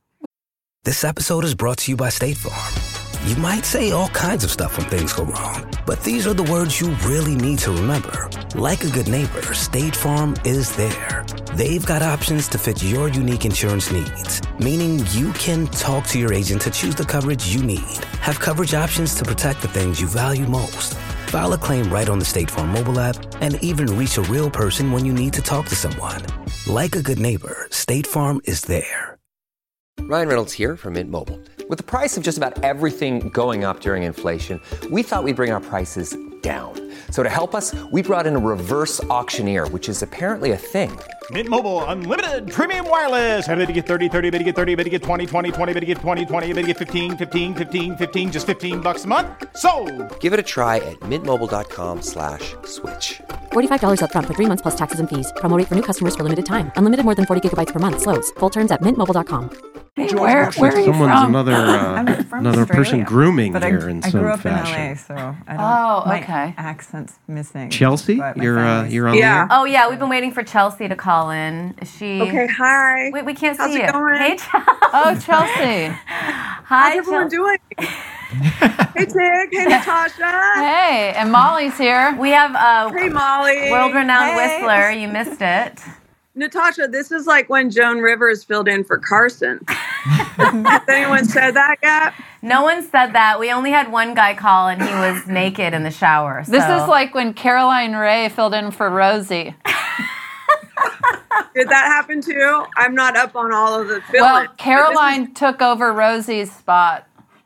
C: This episode is brought to you by State Farm. You might say all kinds of stuff when things go wrong, but these are the words you really need to remember. Like a good neighbor, State Farm is there. They've got options to fit your unique insurance needs, meaning you can talk to your agent to choose the coverage you need. Have coverage options to protect the things you value most. File a claim right on the State Farm mobile app and even reach a real person when you need to talk to someone. Like a good neighbor, State Farm is there.
W: Ryan Reynolds here from Mint Mobile. With the price of just about everything going up during inflation, we thought we'd bring our prices down. So to help us, we brought in a reverse auctioneer, which is apparently a thing.
X: Mint Mobile Unlimited Premium Wireless. How to get thirty, thirty, bit to get thirty, bit to get twenty, twenty, twenty, bit to get twenty, twenty, bit to get fifteen, fifteen, fifteen, fifteen, just fifteen bucks a month? Sold!
W: Give it a try at mintmobile.com slash switch.
Y: forty-five dollars up front for three months plus taxes and fees. Promo rate for new customers for limited time. Unlimited more than forty gigabytes per month. Slows full terms at mint mobile dot com.
I: Hey, where, where are you
H: Someone's
I: from?
H: another uh,
T: I'm from
H: another person
T: Australia,
H: grooming
T: but I,
H: here in
T: I
H: some
T: grew up
H: fashion.
T: in L A, so I don't.
I: Oh,
T: my
I: okay.
T: accent's missing.
H: Chelsea,
T: but my
H: you're uh,
T: family's-
H: you're on
F: yeah.
H: there.
F: Oh yeah, we've been waiting for Chelsea to call in. Is she?
Z: Okay, hi.
F: Wait, we can't
Z: How's
F: see
Z: it
F: you.
Z: going?
F: Hey, Chelsea.
I: Oh, Chelsea.
F: Hi,
Z: How's everyone
F: Chelsea.
Z: doing? Hey, Tig. Hey, Natasha.
I: Hey, and Molly's here.
F: We have uh,
Z: Hey, Molly.
F: world-renowned
Z: Hey.
F: whistler. You missed it.
Z: Natasha, this is like when Joan Rivers filled in for Carson. Has anyone said that yet?
F: No one said that. We only had one guy call, and he was naked in the shower.
I: This
F: so-
I: is like when Caroline Ray filled in for Rosie.
Z: Did that happen too? I'm not up on all of the fill
I: Well, Caroline took over Rosie's spot.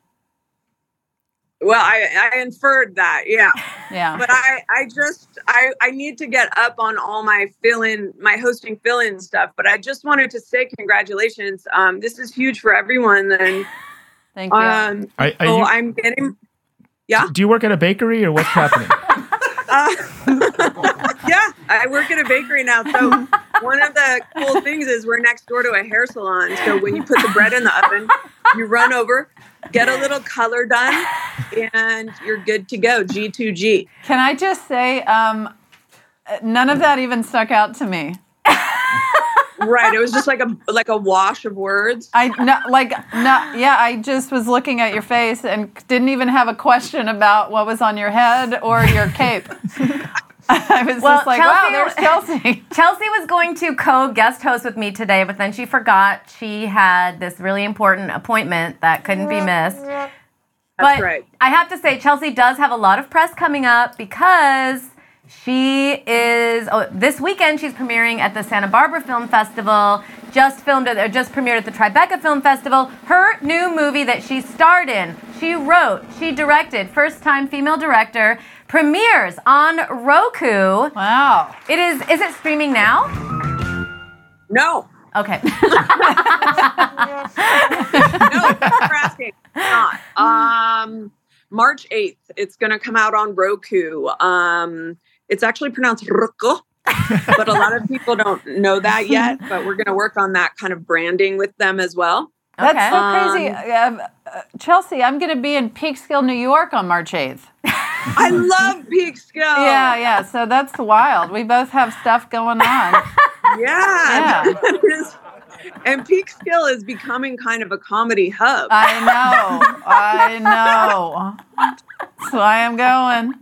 Z: Well, I, I inferred that, yeah.
I: Yeah.
Z: But I, I just, I, I need to get up on all my fill-in, my hosting fill-in stuff. But I just wanted to say congratulations. Um, this is huge for everyone. And
I: Thank you.
Z: Um,
J: Are- are
Z: so
J: you-
Z: I'm getting, yeah.
J: Do you work at a bakery or what's happening?
Z: Uh, yeah, I work at a bakery now. So one of the cool things is we're next door to a hair salon. So when you put the bread in the oven, you run over, get a little color done, and you're good to go. G two G.
I: Can I just say, um, none of that even stuck out to me.
Z: Right. It was just like a like a wash of words.
I: I no, like no, yeah. I just was looking at your face and didn't even have a question about what was on your head or your cape. I was
F: Well,
I: just like,
F: Chelsea,
I: wow, there's Chelsea.
F: Chelsea was going to co-guest host with me today, but then she forgot she had this really important appointment that couldn't be missed.
Z: That's
F: but
Z: right.
F: I have to say, Chelsea does have a lot of press coming up because she is, oh, this weekend she's premiering at the Santa Barbara Film Festival, just filmed at, or just premiered at the Tribeca Film Festival. Her new movie that she starred in, she wrote, she directed, first time female director, premieres on Roku.
I: Wow.
F: It is, is it streaming now?
Z: No.
F: Okay.
Z: No, for asking. Not. Um, March eighth. It's going to come out on Roku. Um, it's actually pronounced Roku, but a lot of people don't know that yet. But we're going to work on that kind of branding with them as well.
I: That's so
Z: Um,
I: crazy. Um, uh, Chelsea, I'm going to be in Peekskill, New York on March eighth.
Z: I love Peekskill.
I: Yeah, yeah. So that's wild. We both have stuff going on.
Z: Yeah. And Peekskill is becoming kind of a comedy hub.
I: I know. I know. That's why I'm going.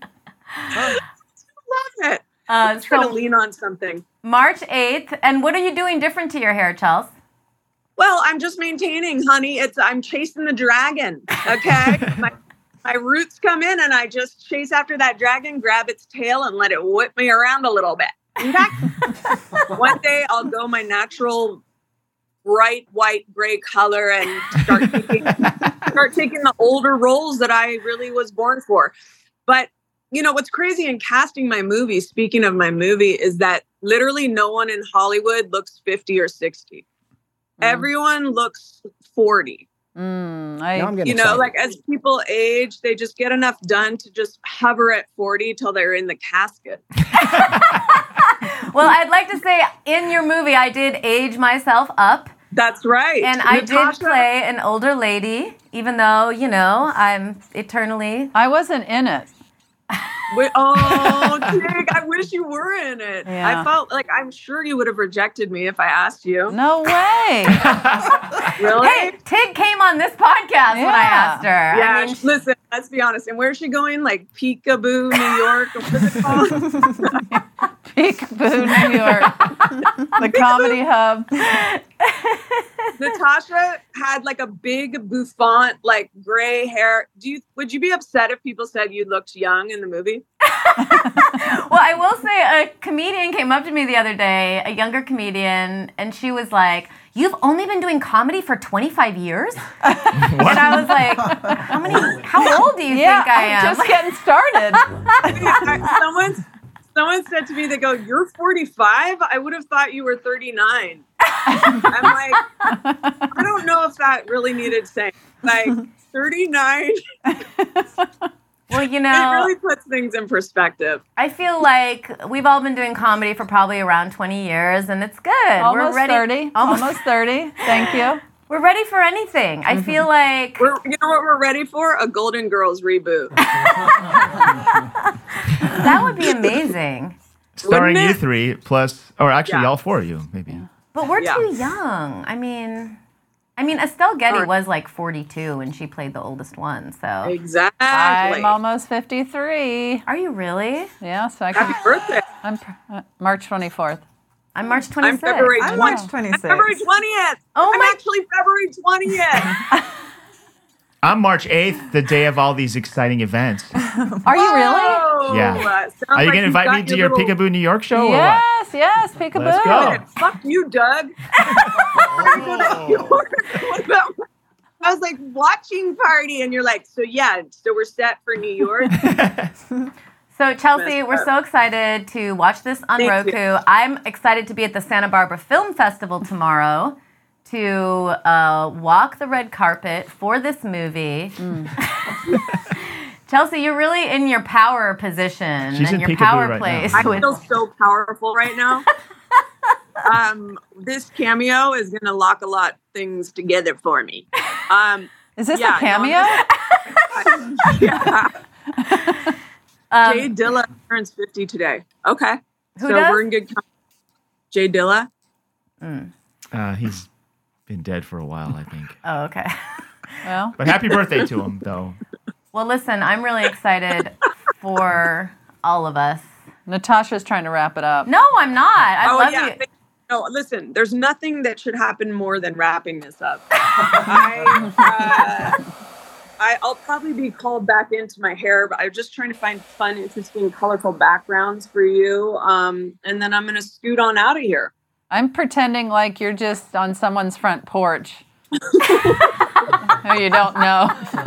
Z: Love it.
F: Uh,
Z: Let's try
F: so-
Z: to lean on something.
F: March eighth. And what are you doing different to your hair, Chels?
Z: Well, I'm just maintaining, honey. It's I'm chasing the dragon. Okay. my, my roots come in and I just chase after that dragon, grab its tail and let it whip me around a little bit. Okay? One day I'll go my natural bright white gray color and start taking, start taking the older roles that I really was born for. But, you know, what's crazy in casting my movie, speaking of my movie, is that literally no one in Hollywood looks fifty or sixty. Mm. Everyone looks forty.
I: Mm, I,
Z: you know,
I: excited.
Z: like as people age, they just get enough done to just hover at forty till they're in the casket.
F: Well, I'd like to say in your movie, I did age myself up.
Z: That's right.
F: And I
Z: Natasha-
F: did play an older lady, even though, you know, I'm eternally.
I: I wasn't in it.
Z: Wait, oh, Tig, I wish you were in it.
I: Yeah.
Z: I felt like I'm sure you would have rejected me if I asked you.
I: No way.
Z: Really?
F: Hey, Tig came on this podcast when I asked her.
Z: Yeah,
F: I mean,
Z: listen, let's be honest. And where's she going? Like Peekaboo, New York? Or what is it called?
I: Peekaboo, New York. The comedy hub.
Z: Natasha had like a big bouffant, like gray hair. Do you would you be upset if people said you looked young in the movie?
F: well, I will say a comedian came up to me the other day, a younger comedian, and she was like, "You've only been doing comedy for twenty-five years?" And I was like, "How many? How old do you
I: Yeah,
F: think I
I: I'm
F: am?"
I: just getting started.
Z: Someone, someone said to me, they go, "You're forty-five? I would have thought you were thirty-nine." I'm like, I don't know if that really needed saying. Like, thirty-nine.
F: Well, you
Z: It
F: know,
Z: really puts things in perspective.
F: I feel like we've all been doing comedy for probably around twenty years, and it's good.
I: Almost
F: We're ready.
I: thirty. Almost thirty. Thank you.
F: We're ready for anything. I feel like
Z: We're, you know what we're ready for? A Golden Girls reboot.
F: that would be amazing.
J: Starring
Z: Wouldn't
J: you
Z: it?
J: three plus, or actually
Z: Yeah.
J: all four of you, maybe.
F: But we're
Z: Yeah.
F: too young. I mean, I mean, Estelle Getty
Z: Alright.
F: was like forty-two when she played the oldest one. So
Z: Exactly.
I: I'm almost fifty-three.
F: Are you really?
I: Yeah, so I can.
Z: Happy birthday.
I: I'm pr- uh, March twenty-fourth.
F: I'm March
Z: I'm
F: twenty-sixth.
Z: February
T: I'm
Z: twentieth.
T: March twenty-sixth.
Z: I'm February twentieth.
F: Oh
Z: I'm
F: my-
Z: actually February twentieth.
J: I'm March eighth, the day of all these exciting events.
I: Are you really?
Z: Oh,
J: Yeah.
Z: uh, sounds
J: Are you
Z: like
J: going to
Z: you've
J: invite
Z: got
J: me to your
Z: little-
J: Peekaboo New York show or what?
I: Yes, yes, peekaboo.
J: Let's go.
Z: Fuck you, Doug. What about- I was like, watching party, and you're like, so yeah, so we're set for New York.
F: So Chelsea,
Z: Messed
F: we're
Z: up.
F: so excited to watch this on
Z: Thank you.
F: Roku. I'm excited to be at the Santa Barbara Film Festival tomorrow to uh, walk the red carpet for this movie.
Z: Mm.
F: Chelsea, you're really in your power position
J: She's
F: and
J: in
F: your
J: peekaboo
F: power
J: right now.
F: place.
Z: I
F: with-
Z: feel so powerful right now. um, this cameo is going to lock a lot of things together for me. Um,
I: Is this
Z: yeah,
I: a cameo?
Z: No, yeah.
F: Um,
Z: Jay Dilla turns fifty today. Okay.
F: Who
Z: so
F: does?
Z: we're in good company. Jay Dilla.
J: Uh, he's been dead for a while, I think.
F: Oh, okay.
I: Well,
J: But happy birthday to him, though.
F: Well, listen, I'm really excited for all of us.
I: Natasha's trying to wrap it up.
F: No, I'm not. I
Z: oh,
F: love
Z: yeah.
F: you.
Z: No, listen, there's nothing that should happen more than wrapping this up. I, uh, I, I'll probably be called back into my hair, but I'm just trying to find fun, interesting, colorful backgrounds for you. Um, and then I'm going to scoot on out of here.
I: I'm pretending like you're just on someone's front porch. Who you don't know.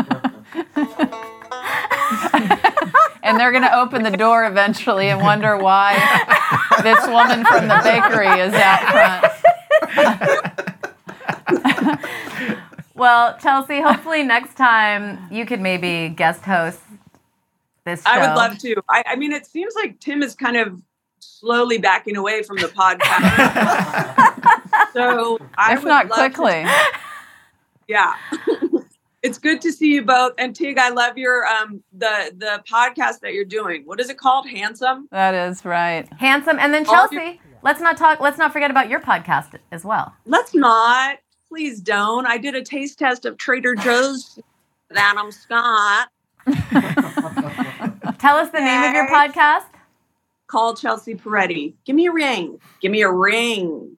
I: And they're going to open the door eventually and wonder why this woman from the bakery is out front.
F: Well, Chelsea, hopefully next time you could maybe guest host this show.
Z: I would love to. I, I mean, it seems like Tim is kind of slowly backing away from the podcast. so I
I: If
Z: would
I: not
Z: love to-
I: quickly.
Z: Yeah. It's good to see you both. And Tig, I love your um the the podcast that you're doing. What is it called? Handsome?
I: That is right.
F: Handsome. And then
Z: All
F: Chelsea, let's not talk, let's not forget about your podcast as well.
Z: Let's not. Please don't. I did a taste test of Trader Joe's with Adam Scott.
F: Tell us the name of your podcast.
Z: Call Chelsea Peretti. Give me a ring. Give me a ring.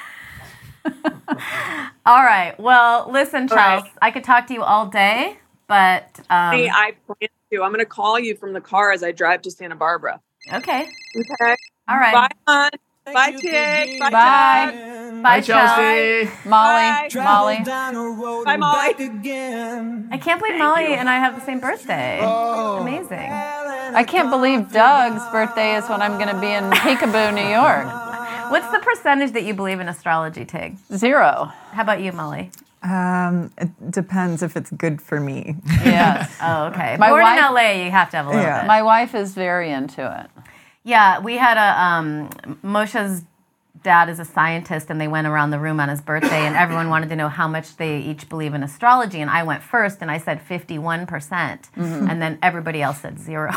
F: All right. Well, listen,
Z: All
F: Chelsea,
Z: right.
F: I could talk to you all day, but um,
Z: Hey, I plan to. I'm going to call you from the car as I drive to Santa Barbara.
F: okay.
Z: Okay.
F: All right.
Z: Bye, hon. Bye, Tig. Bye,
I: Bye.
Z: Chelsea.
I: Bye,
Z: Chelsea.
I: Molly.
Z: Bye.
I: Molly.
Z: Bye, Molly.
F: I can't believe Molly and I have the same birthday. Amazing.
I: I can't believe Doug's birthday is when I'm going to be in Peekaboo, New York.
F: What's the percentage that you believe in astrology, Tig?
I: Zero.
F: How about you, Molly?
T: Um, it depends if it's good for me.
I: Yes.
F: Oh, okay.
I: My
F: Born
I: wife-
F: in L A, you have to have a little
T: Yeah.
F: bit.
I: My wife is very into it.
F: Yeah, we had a um, Moshe's dad is a scientist, and they went around the room on his birthday, and everyone wanted to know how much they each believe in astrology. And I went first, and I said fifty-one percent,
I: Mhm.
F: and then everybody else said zero.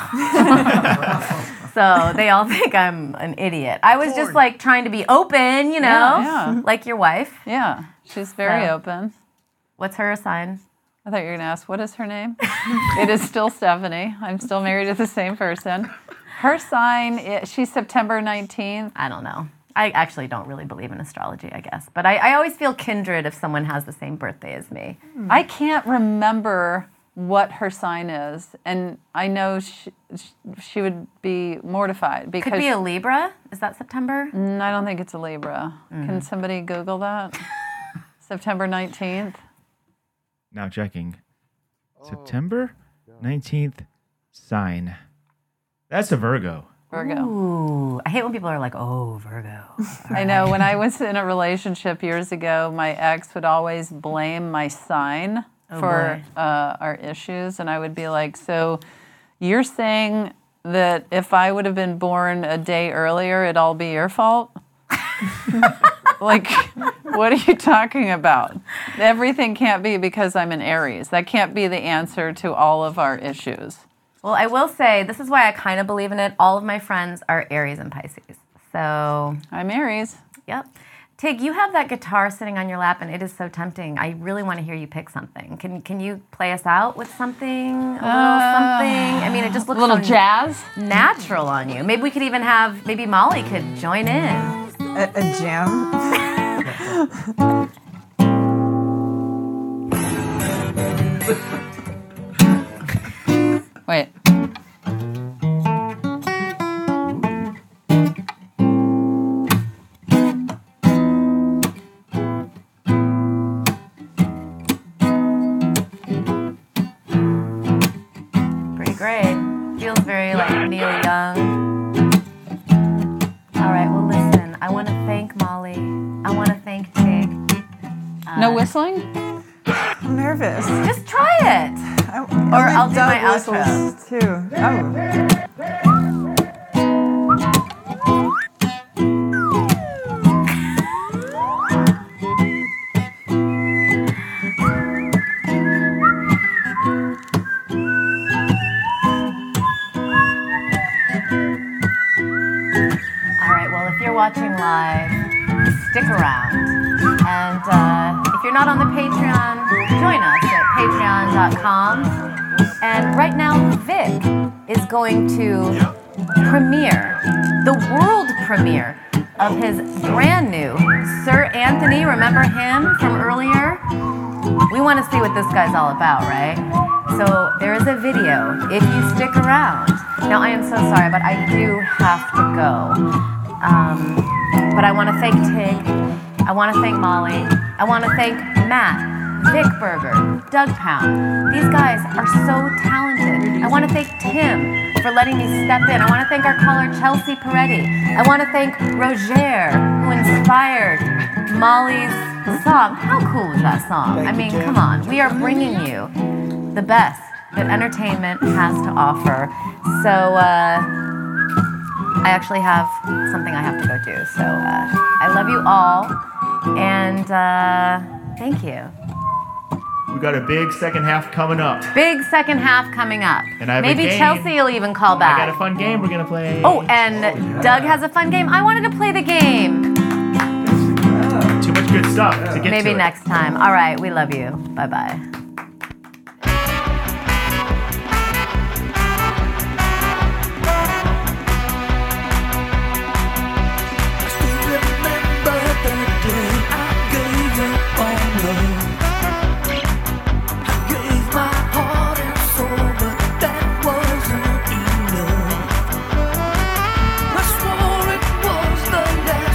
F: So they all think I'm an idiot. I was just like trying to be open, you know,
I: Yeah, yeah.
F: like your wife.
I: Yeah, she's very
F: So,
I: open.
F: What's her sign?
I: I thought you were going to ask, what is her name? It is still Stephanie. I'm still married to the same person. Her sign, i- she's September nineteenth.
F: I don't know. I actually don't really believe in astrology, I guess. But I, I always feel kindred if someone has the same birthday as me.
I: I can't remember what her sign is, and I know she, she would be mortified because
F: Could be a Libra. Is that September?
I: Mm, I don't think it's a Libra. Can somebody Google that? September nineteenth.
J: Now checking. September nineteenth sign. That's a Virgo.
I: Virgo.
F: Ooh, I hate when people are like, "Oh, Virgo."
I: I know. When I was in a relationship years ago, my ex would always blame my sign
F: Oh,
I: for uh, our issues, and I would be like, "So, you're saying that if I would have been born a day earlier, it'd all be your fault?" Like, what are you talking about? Everything can't be because I'm an Aries. That can't be the answer to all of our issues.
F: Well, I will say this is why I kind of believe in it. All of my friends are Aries and Pisces, so
I: I'm Aries.
F: Yep. Tig, you have that guitar sitting on your lap, and it is so tempting. I really want to hear you pick something. Can Can you play us out with something? A little
I: Uh,
F: something. I mean, it just looks
I: a little
F: so
I: jazz?
F: natural on you. Maybe we could even have. Maybe Molly could join in.
T: A, a jam.
I: Wait.
F: Pretty great. Feels very like Neil Young. All right. Well, listen. I want to thank Molly. I want to thank Tig.
I: No whistling?
T: I'm nervous.
F: Just try it.
T: I,
F: Or I'll do my
T: Doug
F: outro.
T: whistles too. Oh.
F: All right, well, if you're watching live, stick around. And uh, if you're not on the Patreon, join us at patreon dot com. And right now, Vic is going to premiere, the world premiere of his brand new Sir Anthony. Remember him from earlier? We want to see what this guy's all about, right? So there is a video if you stick around. Now, I am so sorry, but I do have to go. Um, but I want to thank Tig. I want to thank Molly. I want to thank Matt, Vic Berger, Doug Pound. These guys are so talented. I want to thank Tim for letting me step in. I want to thank our caller, Chelsea Peretti. I want to thank Roger, who inspired Molly's song. How cool is that song? I mean, come on. We are bringing you the best that entertainment has to offer. So, uh, I actually have something I have to go do. So, uh, I love you all, and uh, thank you.
J: We got a big second half coming up.
F: Big second half coming up.
J: And I have a
F: Maybe
J: game.
F: Chelsea will even call
J: I
F: back.
J: got a fun game we're gonna play.
F: Oh, and Doug has a fun game. I wanted to play the game.
J: Too much good stuff to get
F: Maybe
J: to it.
F: next time. All right, we love you. Bye bye.
A: I swore it was the last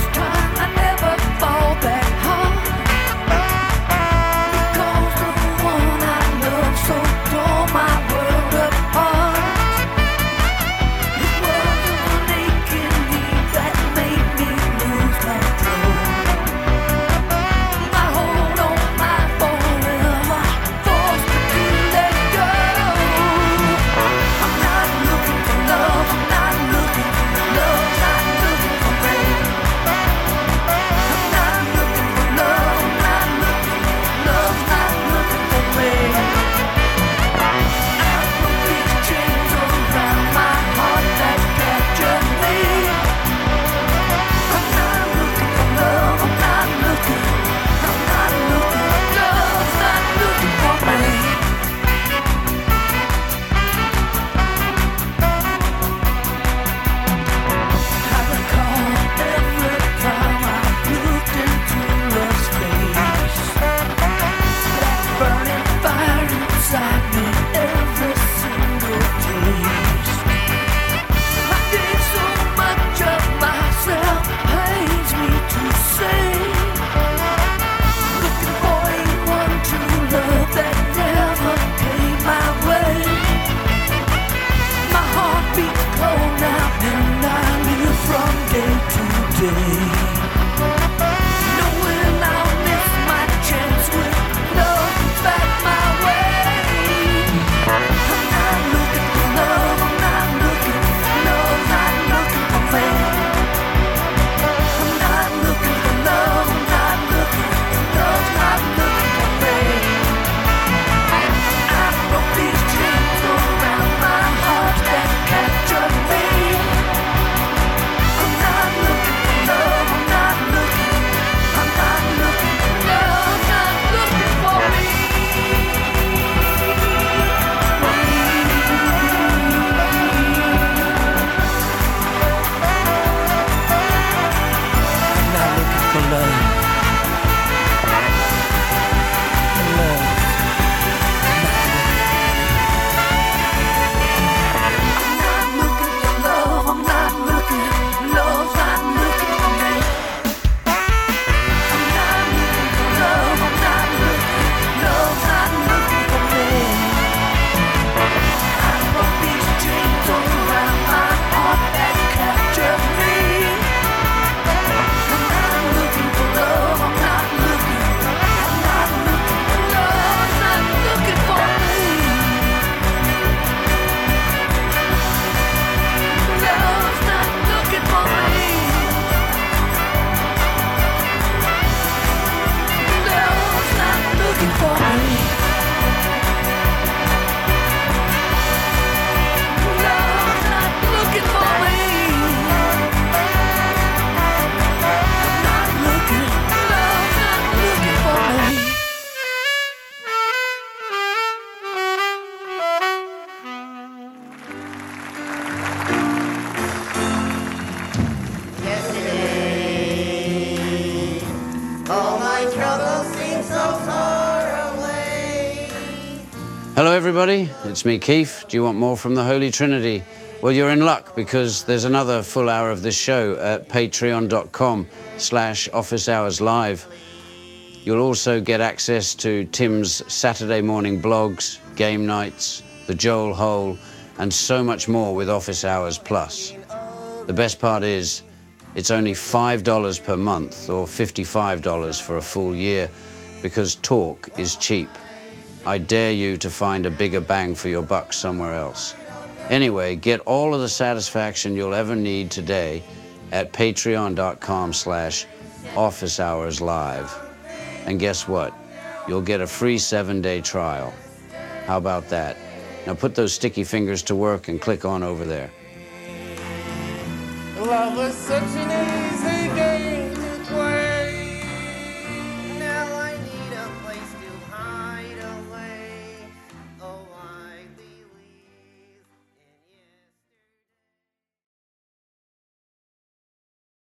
A: everybody. It's me, Keith. Do you want more from the Holy Trinity? Well, you're in luck because there's another full hour of this show at patreon.com slash office hours live. You'll also get access to Tim's Saturday morning blogs, game nights, the Joel Hole, and so much more with Office Hours Plus. The best part is it's only five dollars per month or fifty-five dollars for a full year because talk is cheap. I dare you to find a bigger bang for your buck somewhere else. Anyway, get all of the satisfaction you'll ever need today at patreon.com slash office hours live. And guess what? You'll get a free seven-day trial. How about that? Now put those sticky fingers to work and click on over there.
B: Love was such an easy game to play.